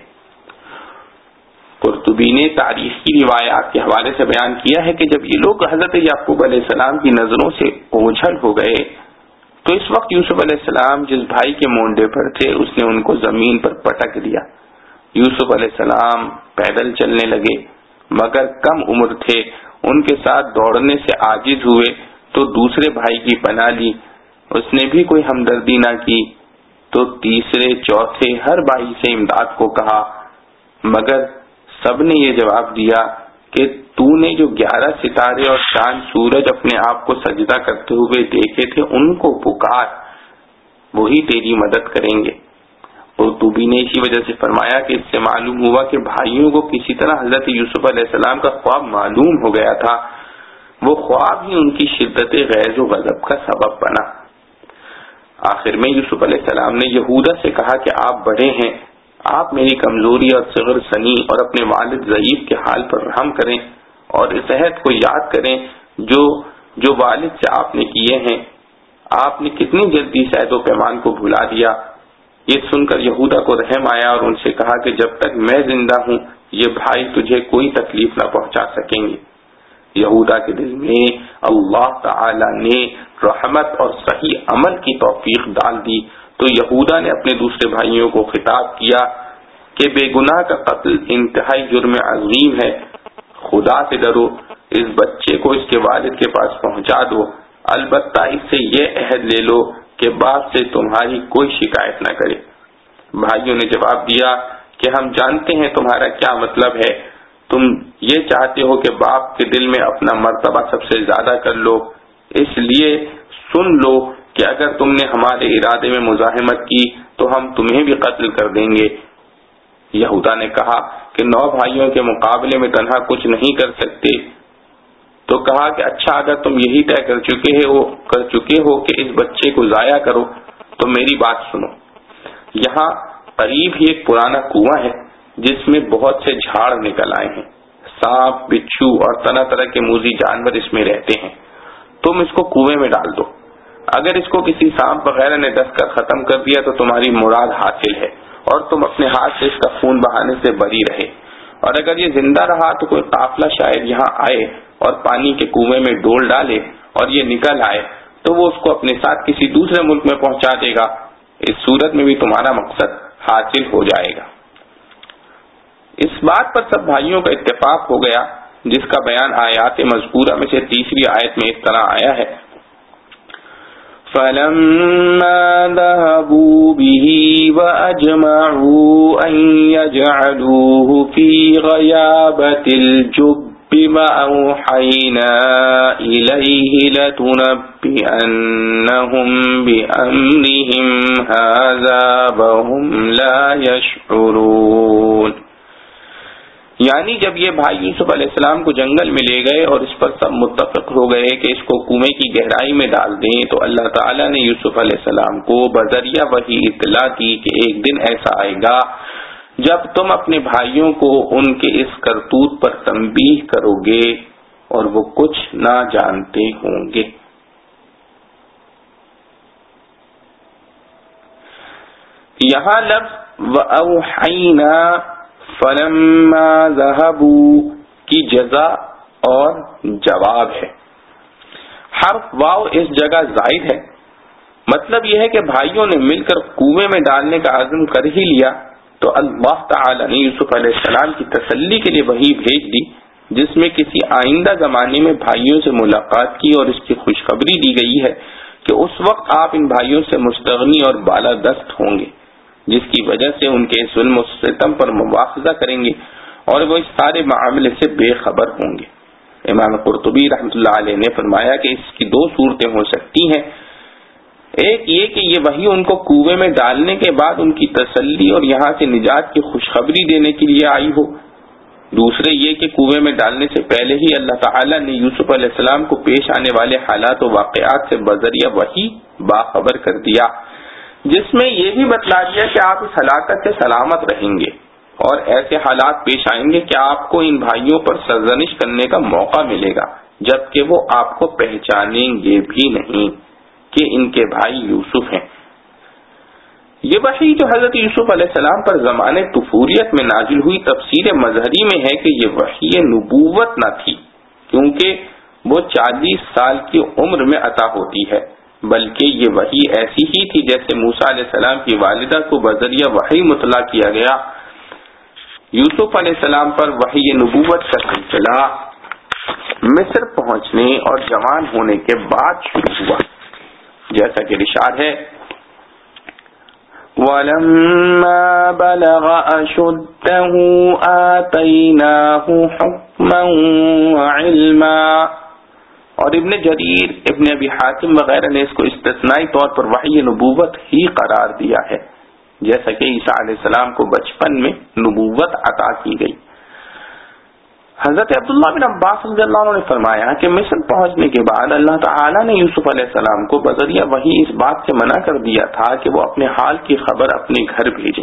قرطبی نے تاریخی روایات کے حوالے سے بیان کیا ہے کہ جب یہ لوگ حضرت یعقوب علیہ السلام کی نظروں سے اوجھل ہو گئے تو اس وقت یوسف علیہ السلام جس بھائی کے مونڈے پر تھے اس نے ان کو زمین پر پٹک دیا۔ یوسف علیہ السلام پیدل چلنے لگے، مگر کم عمر تھے، ان کے ساتھ دوڑنے سے عاجز ہوئے تو دوسرے بھائی کی پناہ لی، اس نے بھی کوئی ہمدردی نہ کی تو تیسرے چوتھے ہر بھائی سے امداد کو کہا، مگر سب نے یہ جواب دیا کہ تو نے جو گیارہ ستارے اور چاند سورج اپنے آپ کو سجدہ کرتے ہوئے دیکھے تھے ان کو پکار، وہی تیری مدد کریں گے۔ قرطبی نے اسی وجہ سے فرمایا کہ اس سے معلوم ہوا کہ بھائیوں کو کسی طرح حضرت یوسف علیہ السلام کا خواب معلوم ہو گیا تھا، وہ خواب ہی ان کی شدت غیظ و غضب کا سبب بنا۔ آخر میں یوسف علیہ السلام نے یہودا سے کہا کہ آپ بڑے ہیں، آپ میری کمزوری اور صغر سنی اور اپنے والد ضعیف کے حال پر رحم کریں اور اس عہد کو یاد کریں جو جو والد سے آپ نے کیے ہیں۔ آپ نے کتنی جلدی اس عہد و پیمان کو بھلا دیا۔ یہ سن کر یہودا کو رحم آیا اور ان سے کہا کہ جب تک میں زندہ ہوں یہ بھائی تجھے کوئی تکلیف نہ پہنچا سکیں گے۔ یہودا کے دل میں اللہ تعالی نے رحمت اور صحیح عمل کی توفیق ڈال دی تو یہودا نے اپنے دوسرے بھائیوں کو خطاب کیا کہ بے گناہ کا قتل انتہائی جرم عظیم ہے، خدا سے ڈرو، اس بچے کو اس کے والد کے پاس پہنچا دو، البتہ اس سے یہ عہد لے لو کہ باپ سے تمہاری کوئی شکایت نہ کرے۔ بھائیوں نے جواب دیا کہ ہم جانتے ہیں تمہارا کیا مطلب ہے، تم یہ چاہتے ہو کہ باپ کے دل میں اپنا مرتبہ سب سے زیادہ کر لو، اس لیے سن لو کہ اگر تم نے ہمارے ارادے میں مزاحمت کی تو ہم تمہیں بھی قتل کر دیں گے۔ یہودا نے کہا کہ نو بھائیوں کے مقابلے میں تنہا کچھ نہیں کر سکتے، تو کہا کہ اچھا اگر تم یہی طے کر چکے ہو کر چکے ہو کہ اس بچے کو ضائع کرو تو میری بات سنو۔ یہاں قریب ہی ایک پرانا کنواں ہے جس میں بہت سے جھاڑ نکل آئے ہیں، سانپ، بچھو اور طرح طرح کے موذی جانور اس میں رہتے ہیں۔ تم اس کو کنویں میں ڈال دو، اگر اس کو کسی سانپ وغیرہ نے ڈس کر ختم کر دیا تو تمہاری مراد حاصل ہے اور تم اپنے ہاتھ سے اس کا خون بہانے سے بری رہے، اور اگر یہ زندہ رہا تو کوئی قافلہ شاید یہاں آئے اور پانی کے کنویں میں ڈول ڈالے اور یہ نکل آئے تو وہ اس کو اپنے ساتھ کسی دوسرے ملک میں پہنچا دے گا، اس صورت میں بھی تمہارا مقصد حاصل ہو جائے گا۔ اس بات پر سب بھائیوں کا اتفاق ہو گیا، جس کا بیان آیات مذکورہ میں سے تیسری آیت میں اس طرح آیا ہے، فَلَمَّا ذَهَبُوا بِهِ وَأَجْمَعُوا أَن يَجْعَلُوهُ فِي غَيَابَةِ الْجُبِّ وَأَوْحَيْنَا إِلَيْهِ لَتُنَبِّئَنَّهُم بِأَمْرِهِمْ هَٰذَا وَهُمْ لَا يَشْعُرُونَ۔ یعنی جب یہ بھائی یوسف علیہ السلام کو جنگل میں لے گئے اور اس پر سب متفق ہو گئے کہ اس کو کنویں کی گہرائی میں ڈال دیں، تو اللہ تعالیٰ نے یوسف علیہ السلام کو بذریعہ وحی اطلاع کی کہ ایک دن ایسا آئے گا جب تم اپنے بھائیوں کو ان کے اس کرتوت پر تنبیہ کرو گے اور وہ کچھ نہ جانتے ہوں گے۔ یہاں لفظ وَأَوْحَيْنَا فَلَمَّا ذَهَبُوا کی جزا اور جواب ہے۔ حرف واو اس جگہ زائد ہے، مطلب یہ ہے کہ بھائیوں نے مل کر کنویں میں ڈالنے کا عزم کر ہی لیا تو اللہ تعالی نے یوسف علیہ السلام کی تسلی کے لیے وحی بھیج دی، جس میں کسی آئندہ زمانے میں بھائیوں سے ملاقات کی اور اس کی خوشخبری دی گئی ہے کہ اس وقت آپ ان بھائیوں سے مستغنی اور بالادست ہوں گے، جس کی وجہ سے ان کے ظلم و ستم پر مواخذہ کریں گے اور وہ اس سارے معاملے سے بے خبر ہوں گے۔ امام قرطبی رحمۃ اللہ علیہ نے فرمایا کہ اس کی دو صورتیں ہو سکتی ہیں، ایک یہ کہ یہ وحی ان کو کنویں میں ڈالنے کے بعد ان کی تسلی اور یہاں سے نجات کی خوشخبری دینے کے لیے آئی ہو، دوسرے یہ کہ کنویں میں ڈالنے سے پہلے ہی اللہ تعالیٰ نے یوسف علیہ السلام کو پیش آنے والے حالات و واقعات سے بذریعہ وحی باخبر کر دیا، جس میں یہ بھی بتلا دیا کہ آپ اس ہلاکت سے سلامت رہیں گے اور ایسے حالات پیش آئیں گے کہ آپ کو ان بھائیوں پر سرزنش کرنے کا موقع ملے گا، جبکہ وہ آپ کو پہچانیں گے بھی نہیں کہ ان کے بھائی یوسف ہیں۔ یہ وحی جو حضرت یوسف علیہ السلام پر زمانے طفولیت میں نازل ہوئی تفسیر مظہری میں ہے کہ یہ وحی نبوت نہ تھی، کیونکہ وہ چالیس سال کی عمر میں عطا ہوتی ہے، بلکہ یہ وحی ایسی ہی تھی جیسے موسیٰ علیہ السلام کی والدہ کو بذریعہ وحی مطلع کیا گیا۔ یوسف علیہ السلام پر وحی نبوت کا سلسلہ مصر پہنچنے اور جوان ہونے کے بعد شروع ہوا، جیسا کہ ارشاد ہے وَلَمَّا بَلَغَ أَشُدَّهُ آتَيْنَاهُ حُكْمًا وَعِلْمًا، اور ابن جریر، ابن ابی حاتم وغیرہ نے اس کو استثنائی طور پر وحی نبوت ہی قرار دیا ہے، جیسا کہ عیسیٰ علیہ السلام کو بچپن میں نبوت عطا کی گئی۔ حضرت عبداللہ بن عباس رضی اللہ عنہ نے فرمایا کہ مصر پہنچنے کے بعد اللہ تعالیٰ نے یوسف علیہ السلام کو بذریعہ وحی اس بات سے منع کر دیا تھا کہ وہ اپنے حال کی خبر اپنے گھر بھیجیں۔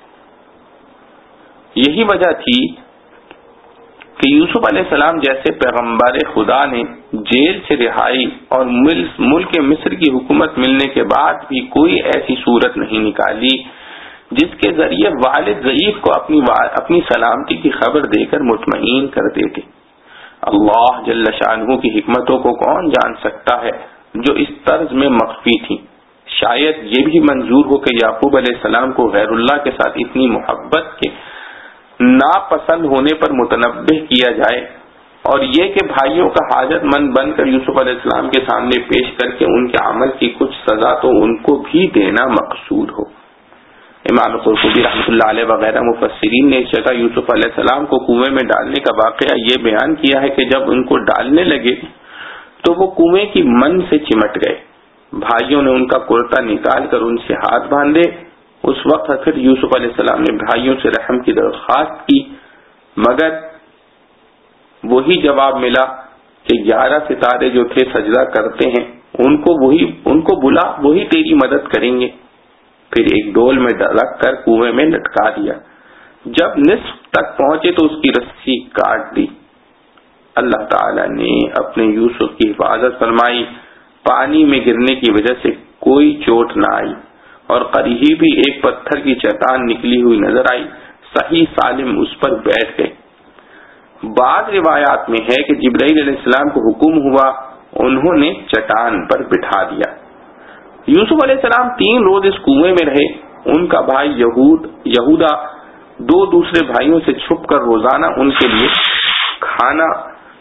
یہی وجہ تھی کہ یوسف علیہ السلام جیسے پیغمبر خدا نے جیل سے رہائی اور ملک مصر کی حکومت ملنے کے بعد بھی کوئی ایسی صورت نہیں نکالی جس کے ذریعے والد ضعیف کو اپنی اپنی سلامتی کی خبر دے کر مطمئن کر دیتے۔ اللہ جل شانہ کی حکمتوں کو کون جان سکتا ہے جو اس طرز میں مخفی تھی۔ شاید یہ بھی منظور ہو کہ یعقوب علیہ السلام کو غیر اللہ کے ساتھ اتنی محبت کے ناپسند ہونے پر متنبہ کیا جائے، اور یہ کہ بھائیوں کا حاجت مند بن کر یوسف علیہ السلام کے سامنے پیش کر کے ان کے عمل کی کچھ سزا تو ان کو بھی دینا مقصود ہو۔ امام قرطبی رحمۃ اللہ علیہ وغیرہ مفسرین نے اس جگہ یوسف علیہ السلام کو کنویں میں ڈالنے کا واقعہ یہ بیان کیا ہے کہ جب ان کو ڈالنے لگے تو وہ کنویں کی من سے چمٹ گئے. بھائیوں نے ان کا کرتا نکال کر ان سے ہاتھ باندھے. اس وقت پھر یوسف علیہ السلام نے بھائیوں سے رحم کی درخواست کی, مگر وہی جواب ملا کہ گیارہ ستارے جو تھے سجدہ کرتے ہیں ان کو وہی ان کو بلا, وہی تیری مدد کریں گے. پھر ایک ڈول میں رکھ کر کنویں میں لٹکا دیا. جب نصف تک پہنچے تو اس کی رسی کاٹ دی. اللہ تعالی نے اپنے یوسف کی حفاظت فرمائی. پانی میں گرنے کی وجہ سے کوئی چوٹ نہ آئی اور قریب ہی ایک پتھر کی چٹان نکلی ہوئی نظر آئی. صحیح سالم اس پر بیٹھ گئے. بعض روایات میں ہے کہ جبرائیل علیہ السلام کو حکم ہوا, انہوں نے چٹان پر بٹھا دیا. یوسف علیہ السلام تین روز اس کنویں میں رہے. ان کا بھائی یہود یہودا دو دوسرے بھائیوں سے چھپ کر روزانہ ان کے لیے کھانا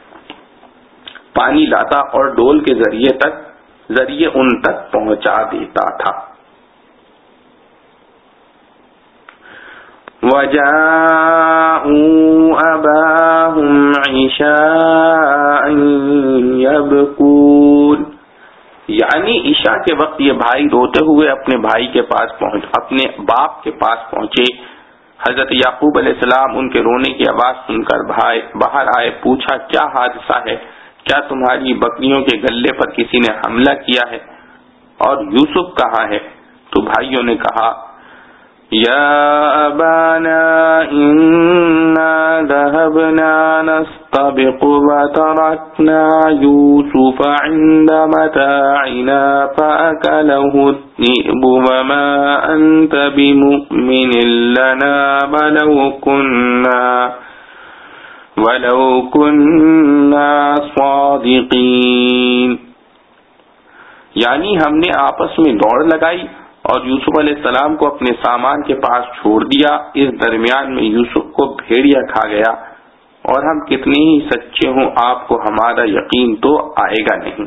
پانی لاتا اور ڈول کے ذریعے تک ذریعے ان تک پہنچا دیتا تھا. وَجَاءُوا أَبَاهُمْ عِشَاءً يَبْكُونَ, یعنی عشاء کے وقت یہ بھائی روتے ہوئے اپنے بھائی کے پاس پہنچ اپنے باپ کے پاس پہنچے. حضرت یعقوب علیہ السلام ان کے رونے کی آواز سن کر بھائی باہر آئے. پوچھا کیا حادثہ ہے, کیا تمہاری بکریوں کے گلے پر کسی نے حملہ کیا ہے, اور یوسف کہاں ہے؟ تو بھائیوں نے کہا یا ابانا انا ذهبنا نستبق وتركنا يوسف عند متاعنا فأكله الذئب وما أنت بمؤمن لنا ولو كنا ولو كنا صادقين, یعنی ہم نے آپس میں دوڑ لگائی اور یوسف علیہ السلام کو اپنے سامان کے پاس چھوڑ دیا. اس درمیان میں یوسف کو بھیڑیا کھا گیا, اور ہم کتنے ہی سچے ہوں آپ کو ہمارا یقین تو آئے گا نہیں.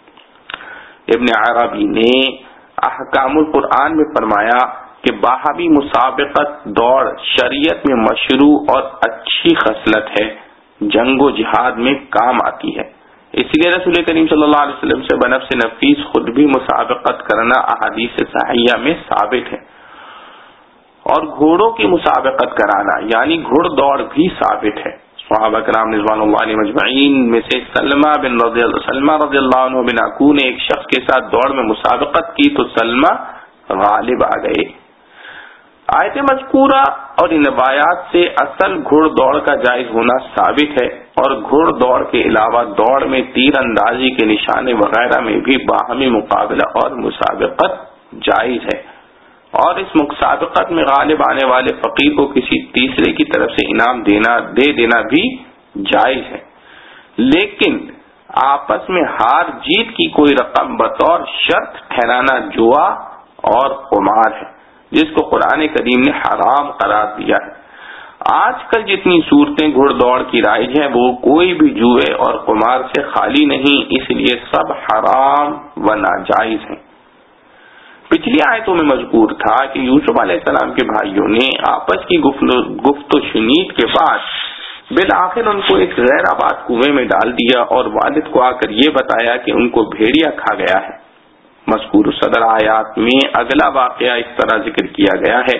ابن عربی نے احکام القرآن میں فرمایا کہ باہمی مسابقت دوڑ شریعت میں مشروع اور اچھی خصلت ہے, جنگ و جہاد میں کام آتی ہے. اس لیے رسول کریم صلی اللہ علیہ وسلم سے بنفس نفیس خود بھی مسابقت کرنا احادیث صحیحہ میں ثابت ہے, اور گھوڑوں کی مسابقت کرانا یعنی گھڑ دوڑ بھی ثابت ہے. صحابہ کرام رضوان اللہ علیہ مجمعین میں سے سلمہ بن رضی اللہ سلمہ رضی اللہ عنہ بن عکو نے ایک شخص کے ساتھ دوڑ میں مسابقت کی تو سلمہ غالب آ گئے. آیت مذکورہ اور ان روایات سے اصل گھڑ دوڑ کا جائز ہونا ثابت ہے, اور گھڑ دوڑ کے علاوہ دوڑ میں تیر اندازی کے نشانے وغیرہ میں بھی باہمی مقابلہ اور مسابقت جائز ہے, اور اس مسابقت میں غالب آنے والے فقیر کو کسی تیسرے کی طرف سے انعام دینا دے دینا بھی جائز ہے. لیکن آپس میں ہار جیت کی کوئی رقم بطور شرط ٹھہرانا جوا اور قمار ہے, جس کو قرآن کریم نے حرام قرار دیا ہے. آج کل جتنی صورتیں گھڑ دوڑ کی رائج ہیں وہ کوئی بھی جوئے اور قمار سے خالی نہیں, اس لیے سب حرام و ناجائز ہیں. پچھلی آیتوں میں مذکور تھا کہ یوسف علیہ السلام کے بھائیوں نے آپس کی گفت و شنید کے بعد بالآخر ان کو ایک غیر آباد کنویں میں ڈال دیا اور والد کو آ کر یہ بتایا کہ ان کو بھیڑیا کھا گیا ہے. مذکور صدر آیات میں اگلا واقعہ اس طرح ذکر کیا گیا ہے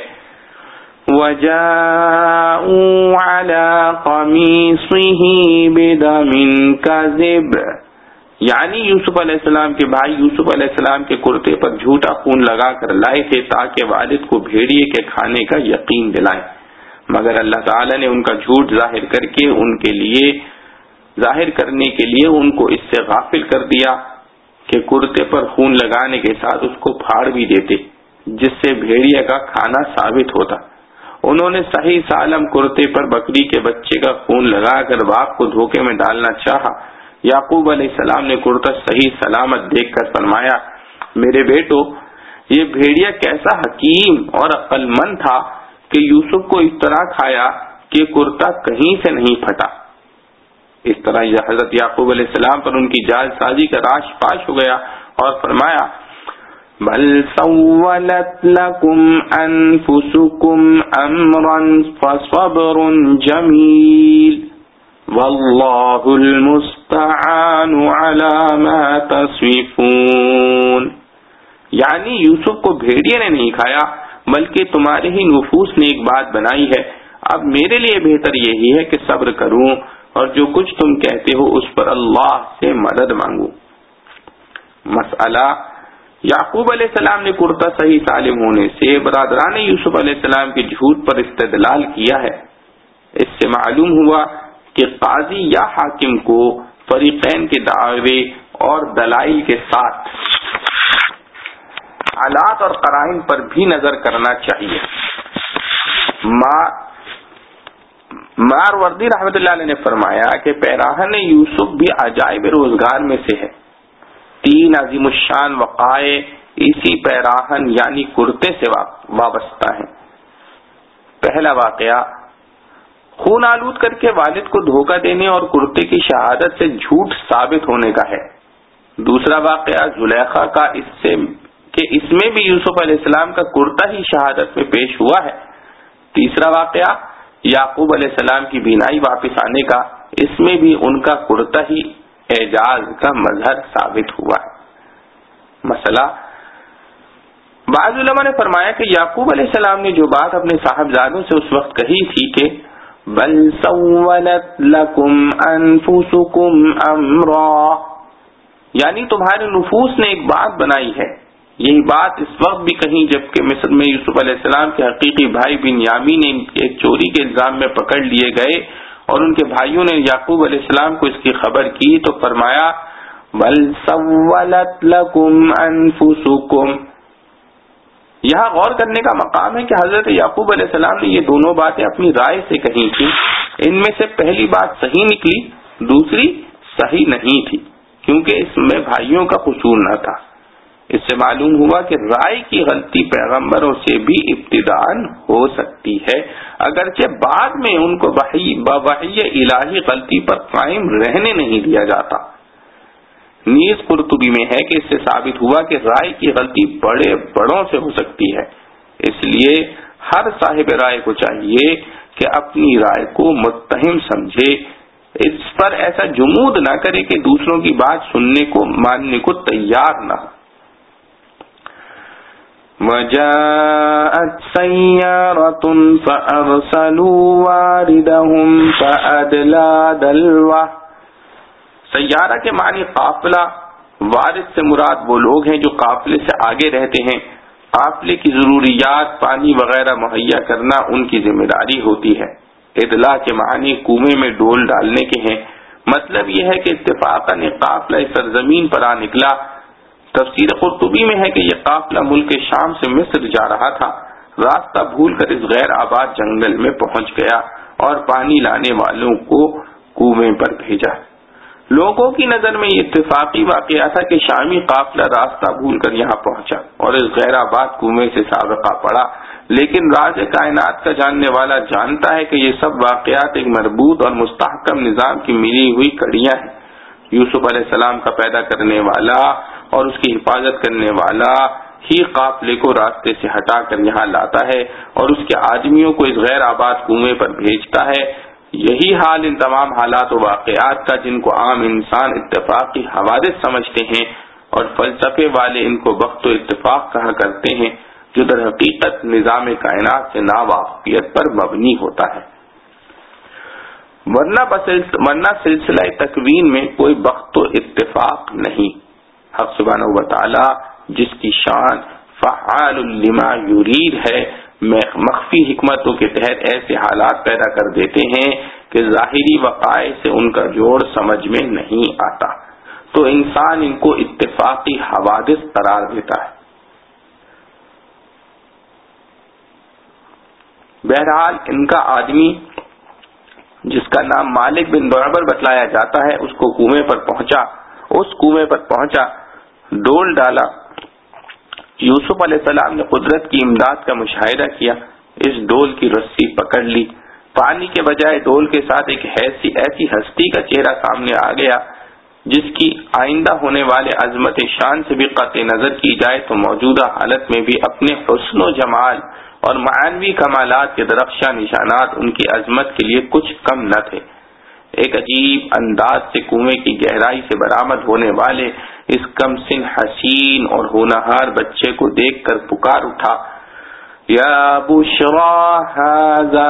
وَجَاءُوا عَلَىٰ قَمِيصِهِ بِدَمٍ كَذِبٍ, یعنی یوسف علیہ السلام کے بھائی یوسف علیہ السلام کے کرتے پر جھوٹا خون لگا کر لائے تھے تاکہ والد کو بھیڑیے کے کھانے کا یقین دلائیں, مگر اللہ تعالی نے ان کا جھوٹ ظاہر کر کے ان کے لیے ظاہر کرنے کے لیے ان کو اس سے غافل کر دیا کہ کرتے پر خون لگانے کے ساتھ اس کو پھاڑ بھی دیتے, جس سے بھیڑیا کا کھانا ثابت ہوتا. انہوں نے صحیح سالم کرتے پر بکری کے بچے کا خون لگا کر باپ کو دھوکے میں ڈالنا چاہا. یعقوب علیہ السلام نے کرتا صحیح سلامت دیکھ کر فرمایا میرے بیٹو یہ بھیڑیا کیسا حکیم اور عقل مند تھا کہ یوسف کو اس طرح کھایا کہ کرتا کہیں سے نہیں پھٹا. اس طرح حضرت یعقوب علیہ السلام پر ان کی جال سازی کا راز پاش ہو گیا اور فرمایا بل سولت لكم انفسكم امرا فصبر جميل واللہ المستعان على ما تصفون. یعنی یوسف کو بھیڑیے نے نہیں کھایا بلکہ تمہارے ہی نفوس نے ایک بات بنائی ہے. اب میرے لیے بہتر یہی ہے کہ صبر کروں اور جو کچھ تم کہتے ہو اس پر اللہ سے مدد مانگوں. مسئلہ یعقوب علیہ السلام نے کرتا صحیح سالم ہونے سے برادران یوسف علیہ السلام کے جھوٹ پر استدلال کیا ہے. اس سے معلوم ہوا کہ قاضی یا حاکم کو فریقین کے دعوے اور دلائل کے ساتھ حالات اور قرائن پر بھی نظر کرنا چاہیے. ماروردی رحمۃ اللہ علیہ نے فرمایا کہ پیراہن یوسف بھی عجائب روزگار میں سے ہے. تین عظیم الشان وقائع اسی پیراہن یعنی کرتے سے وابستہ ہیں. پہلا واقعہ خون آلود کر کے والد کو دھوکہ دینے اور کرتے کی شہادت سے جھوٹ ثابت ہونے کا ہے. دوسرا واقعہ زلیخا کا اس سے کہ اس میں بھی یوسف علیہ السلام کا کرتا ہی شہادت میں پیش ہوا ہے. تیسرا واقعہ یعقوب علیہ السلام کی بینائی واپس آنے کا، اس میں بھی ان کا کرتا ہی اعجاز کا مظہر ثابت ہوا ہے. مسئلہ بعض علماء نے فرمایا کہ یعقوب علیہ السلام نے جو بات اپنے صاحبزادوں سے اس وقت کہی تھی کہ بل سولت لکم انفسکم امرا، یعنی تمہارے نفوس نے ایک بات بنائی ہے، یہی بات اس وقت بھی کہیں جبکہ مصر میں یوسف علیہ السلام کے حقیقی بھائی بنیامین نے ایک چوری کے الزام میں پکڑ لیے گئے اور ان کے بھائیوں نے یعقوب علیہ السلام کو اس کی خبر کی تو فرمایا بل سولت لکم انفسکم. یہاں غور کرنے کا مقام ہے کہ حضرت یعقوب علیہ السلام نے یہ دونوں باتیں اپنی رائے سے کہی تھی. ان میں سے پہلی بات صحیح نکلی، دوسری صحیح نہیں تھی کیونکہ اس میں بھائیوں کا قصور نہ تھا. اس سے معلوم ہوا کہ رائے کی غلطی پیغمبروں سے بھی ابتداءً ہو سکتی ہے، اگرچہ بعد میں ان کو وحی بوحی الہی غلطی پر قائم رہنے نہیں دیا جاتا. نیز قرطبی میں ہے کہ اس سے ثابت ہوا کہ رائے کی غلطی بڑے بڑوں سے ہو سکتی ہے. اس لیے ہر صاحب رائے کو چاہیے کہ اپنی رائے کو متہم سمجھے، اس پر ایسا جمود نہ کرے کہ دوسروں کی بات سننے کو ماننے کو تیار نہ ہو. وَجَاءَتْ سَيَّارَةٌ فَأَرْسَلُوا وَارِدَهُمْ فَأَدْلَىٰ دَلْوَهُ. سیارہ کے معنی قافلہ، وارد سے مراد وہ لوگ ہیں جو قافلے سے آگے رہتے ہیں. قافلے کی ضروریات پانی وغیرہ مہیا کرنا ان کی ذمہ داری ہوتی ہے. ادلاء کے معنی کنویں میں ڈول ڈالنے کے ہیں. مطلب یہ ہے کہ اتفاقاً ایک قافلہ اس سرزمین پر آ نکلا. تفسیر قرطبی میں ہے کہ یہ قافلہ ملک شام سے مصر جا رہا تھا، راستہ بھول کر اس غیر آباد جنگل میں پہنچ گیا اور پانی لانے والوں کو کنویں پر بھیجا. لوگوں کی نظر میں یہ اتفاقی واقعہ تھا کہ شامی قافلہ راستہ بھول کر یہاں پہنچا اور اس غیر آباد کنویں سے سابقہ پڑا، لیکن راز کائنات کا جاننے والا جانتا ہے کہ یہ سب واقعات ایک مربوط اور مستحکم نظام کی ملی ہوئی کڑیاں ہیں. یوسف علیہ السلام کا پیدا کرنے والا اور اس کی حفاظت کرنے والا ہی قافلے کو راستے سے ہٹا کر یہاں لاتا ہے اور اس کے آدمیوں کو اس غیر آباد کنویں پر بھیجتا ہے. یہی حال ان تمام حالات و واقعات کا جن کو عام انسان اتفاقی حوادث سمجھتے ہیں اور فلسفے والے ان کو وقت و اتفاق کہا کرتے ہیں، جو در حقیقت نظام کائنات سے ناواقفیت پر مبنی ہوتا ہے. ورنہ ورنہ سلسلہ تکوین میں کوئی وقت و اتفاق نہیں. حق سبحانہ و تعالی جس کی شان فعال لما یرید ہے، مخفی حکمتوں کے تحت ایسے حالات پیدا کر دیتے ہیں کہ ظاہری وقائع سے ان کا جوڑ سمجھ میں نہیں آتا، تو انسان ان کو اتفاقی حوادث قرار دیتا ہے. بہرحال ان کا آدمی جس کا نام مالک بن دعبر بتلایا جاتا ہے اس کو کنویں پر پہنچا اس کنویں پر پہنچا ڈول ڈالا. یوسف علیہ السلام نے قدرت کی امداد کا مشاہدہ کیا. اس ڈول کی رسی پکڑ لی. پانی کے بجائے ڈول کے ساتھ ایک ایسی ایسی ہستی کا چہرہ سامنے آ گیا جس کی آئندہ ہونے والے عظمت شان سے بھی قطع نظر کی جائے تو موجودہ حالت میں بھی اپنے حسن و جمال اور معنوی کمالات کے درخشاں نشانات ان کی عظمت کے لیے کچھ کم نہ تھے۔ ایک عجیب انداز سے کنویں کی گہرائی سے برآمد ہونے والے اس کم سن حسین اور ہونہار بچے کو دیکھ کر پکار اٹھا، یا بشرا ھذا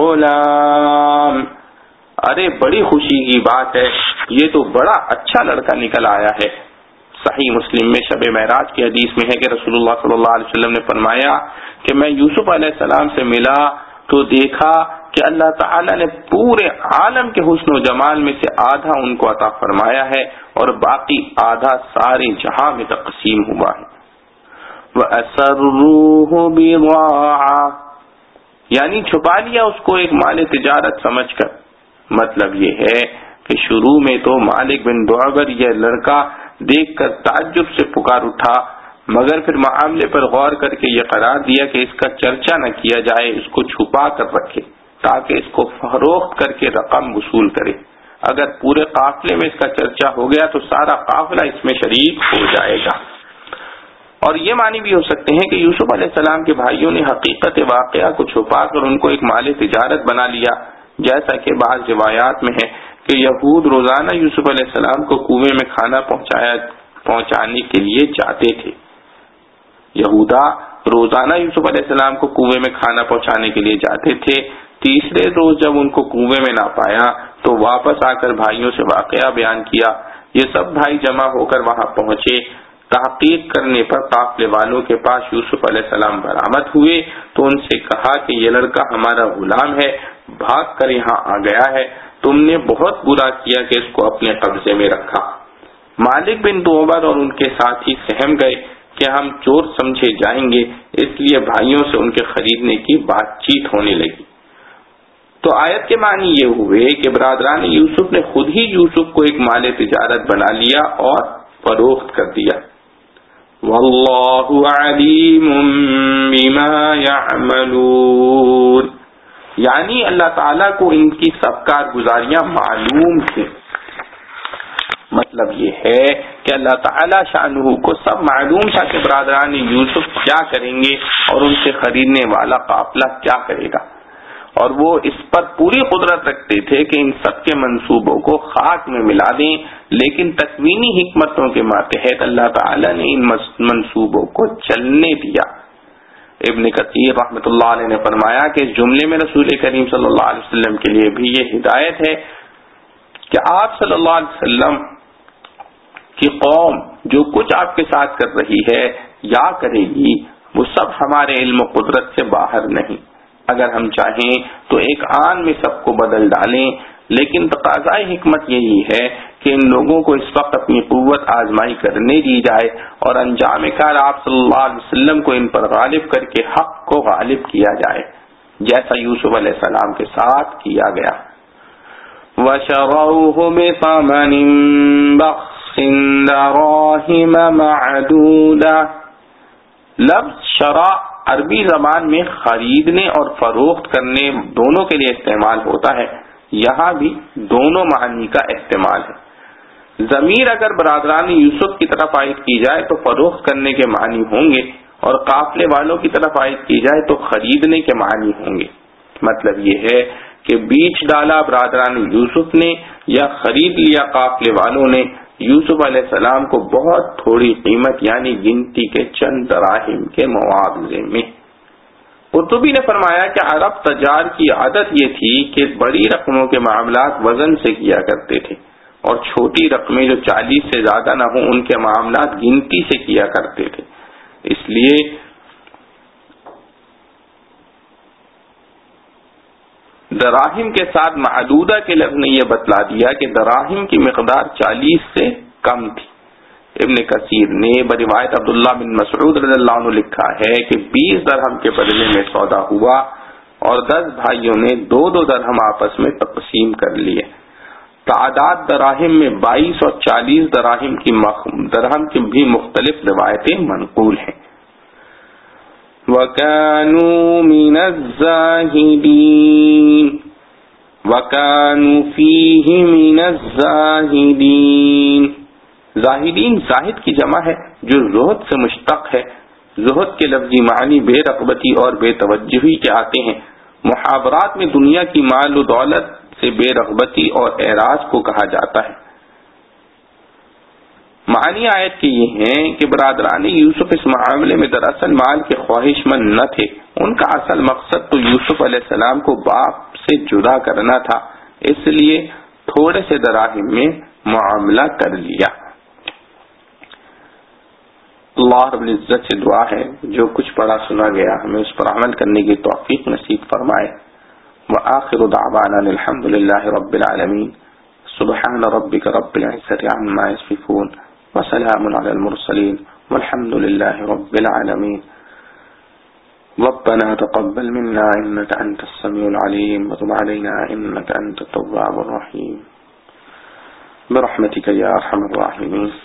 غلام، ارے بڑی خوشی کی بات ہے، یہ تو بڑا اچھا لڑکا نکل آیا ہے۔ صحیح مسلم میں شب معراج کی حدیث میں ہے کہ رسول اللہ صلی اللہ علیہ وسلم نے فرمایا کہ میں یوسف علیہ السلام سے ملا تو دیکھا کہ اللہ تعالیٰ نے پورے عالم کے حسن و جمال میں سے آدھا ان کو عطا فرمایا ہے اور باقی آدھا سارے جہاں میں تقسیم ہوا ہے۔ وَأَسَرُّوهُ بِضَاعَةً، یعنی چھپا لیا اس کو ایک مال تجارت سمجھ کر۔ مطلب یہ ہے کہ شروع میں تو مالک بن دعبر یہ لڑکا دیکھ کر تعجب سے پکار اٹھا، مگر پھر معاملے پر غور کر کے یہ قرار دیا کہ اس کا چرچا نہ کیا جائے، اس کو چھپا کر رکھے تاکہ اس کو فروخت کر کے رقم وصول کرے۔ اگر پورے قافلے میں اس کا چرچا ہو گیا تو سارا قافلہ اس میں شریک ہو جائے گا۔ اور یہ معنی بھی ہو سکتے ہیں کہ یوسف علیہ السلام کے بھائیوں نے حقیقت واقعہ کو چھپا کر ان کو ایک مال تجارت بنا لیا، جیسا کہ بعض روایات میں ہے کہ یہود روزانہ یوسف علیہ السلام کو کنویں میں کھانا پہنچایا پہنچانے کے لیے جاتے تھے۔ یہودا روزانہ یوسف علیہ السلام کو کنویں میں کھانا پہنچانے کے لیے جاتے تھے۔ تیسرے روز جب ان کو کنویں میں نہ پایا تو واپس آ کر بھائیوں سے واقعہ بیان کیا۔ یہ سب بھائی جمع ہو کر وہاں پہنچے۔ تحقیق کرنے پر قافلے والوں کے پاس یوسف علیہ السلام برآمد ہوئے تو ان سے کہا کہ یہ لڑکا ہمارا غلام ہے، بھاگ کر یہاں آ گیا ہے، تم نے بہت برا کیا کہ اس کو اپنے قبضے میں رکھا۔ مالک بن دعبر اور ان کے ساتھی سہم گئے کہ ہم چور سمجھے جائیں گے، اس لیے بھائیوں سے ان کے خریدنے کی بات چیت ہونے لگی۔ تو آیت کے معنی یہ ہوئے کہ برادران یوسف نے خود ہی یوسف کو ایک مال تجارت بنا لیا اور فروخت کر دیا۔ واللہ علیم بما یعملون، یعنی اللہ تعالیٰ کو ان کی سب کارگزاریاں معلوم تھیں۔ مطلب یہ ہے کہ اللہ تعالیٰ شانہ کو سب معلوم تھا کہ برادران یوسف کیا کریں گے اور ان سے خریدنے والا قافلہ کیا کرے گا، اور وہ اس پر پوری قدرت رکھتے تھے کہ ان سب کے منصوبوں کو خاک میں ملا دیں، لیکن تکوینی حکمتوں کے ماتحت اللہ تعالیٰ نے ان منصوبوں کو چلنے دیا۔ ابن کثیر رحمۃ اللہ علیہ نے فرمایا کہ اس جملے میں رسول کریم صلی اللہ علیہ وسلم کے لیے بھی یہ ہدایت ہے کہ آپ صلی اللہ علیہ وسلم کی قوم جو کچھ آپ کے ساتھ کر رہی ہے یا کرے گی وہ سب ہمارے علم و قدرت سے باہر نہیں۔ اگر ہم چاہیں تو ایک آن میں سب کو بدل ڈالیں، لیکن تقاضائے حکمت یہی ہے کہ ان لوگوں کو اس وقت اپنی قوت آزمائی کرنے دی جائے اور انجام کار آپ صلی اللہ علیہ وسلم کو ان پر غالب کر کے حق کو غالب کیا جائے، جیسا یوسف علیہ السلام کے ساتھ کیا گیا۔ وَشَرَوْهُ بِثَمَنٍ بَخْسٍ دَرَاهِمَ مَعْدُودَةٍ، لفظ شرع عربی زبان میں خریدنے اور فروخت کرنے دونوں کے لیے استعمال ہوتا ہے، یہاں بھی دونوں معنی کا استعمال ہے۔ ضمیر اگر برادران یوسف کی طرف عائد کی جائے تو فروخت کرنے کے معنی ہوں گے، اور قافلے والوں کی طرف عائد کی جائے تو خریدنے کے معنی ہوں گے۔ مطلب یہ ہے کہ بیچ ڈالا برادران یوسف نے یا خرید لیا قافلے والوں نے یوسف علیہ السلام کو بہت تھوڑی قیمت یعنی گنتی کے چند دراہم کے معاوضے میں۔ قرطبی نے فرمایا کہ عرب تجار کی عادت یہ تھی کہ بڑی رقموں کے معاملات وزن سے کیا کرتے تھے اور چھوٹی رقمیں جو چالیس سے زیادہ نہ ہوں ان کے معاملات گنتی سے کیا کرتے تھے۔ اس لیے دراہم کے ساتھ معدودہ کے لفظ نے یہ بتلا دیا کہ دراہم کی مقدار چالیس سے کم تھی۔ ابن کثیر نے بروایت عبداللہ بن مسعود رضی اللہ عنہ لکھا ہے کہ بیس درہم کے بدلے میں سودا ہوا اور دس بھائیوں نے دو دو درہم آپس میں تقسیم کر لیے۔ تعداد دراہم میں بائیس اور چالیس دراہم کی مخ... درہم کی بھی مختلف روایتیں منقول ہیں۔ وَكَانُوا مِنَ الزَّاهِدِينَ، وَكَانُوا فِيهِ مِنَ الزَّاهِدِينَ. زاہدین زاہد کی جمع ہے جو زہد سے مشتق ہے. زہد کے لفظی معنی بے رغبتی اور بے توجہی کے آتے ہیں. محاورات میں دنیا کی مال و دولت سے بے رغبتی اور اعراض کو کہا جاتا ہے. معنی آیت کے یہ ہیں کہ برادران یوسف اس معاملے میں دراصل مال کے خواہش مند نہ تھے. ان کا اصل مقصد تو یوسف علیہ السلام کو باپ سے جدا کرنا تھا, اس لیے تھوڑے سے دراہم میں معاملہ کر لیا. اللہ رب العزت سے دعا ہے جو کچھ پڑھا سنا گیا ہمیں اس پر عمل کرنے کی توفیق نصیب فرمائے. وآخر دعوانا الحمد للہ رب العالمین. سبحان ربک رب العزت عما یصفون وسلام علی المرسلین والحمد للہ رب العالمین. ربنا تقبل منا انك انت السميع العليم وتب علينا انك انت التواب الرحيم برحمتك يا ارحم الراحمين.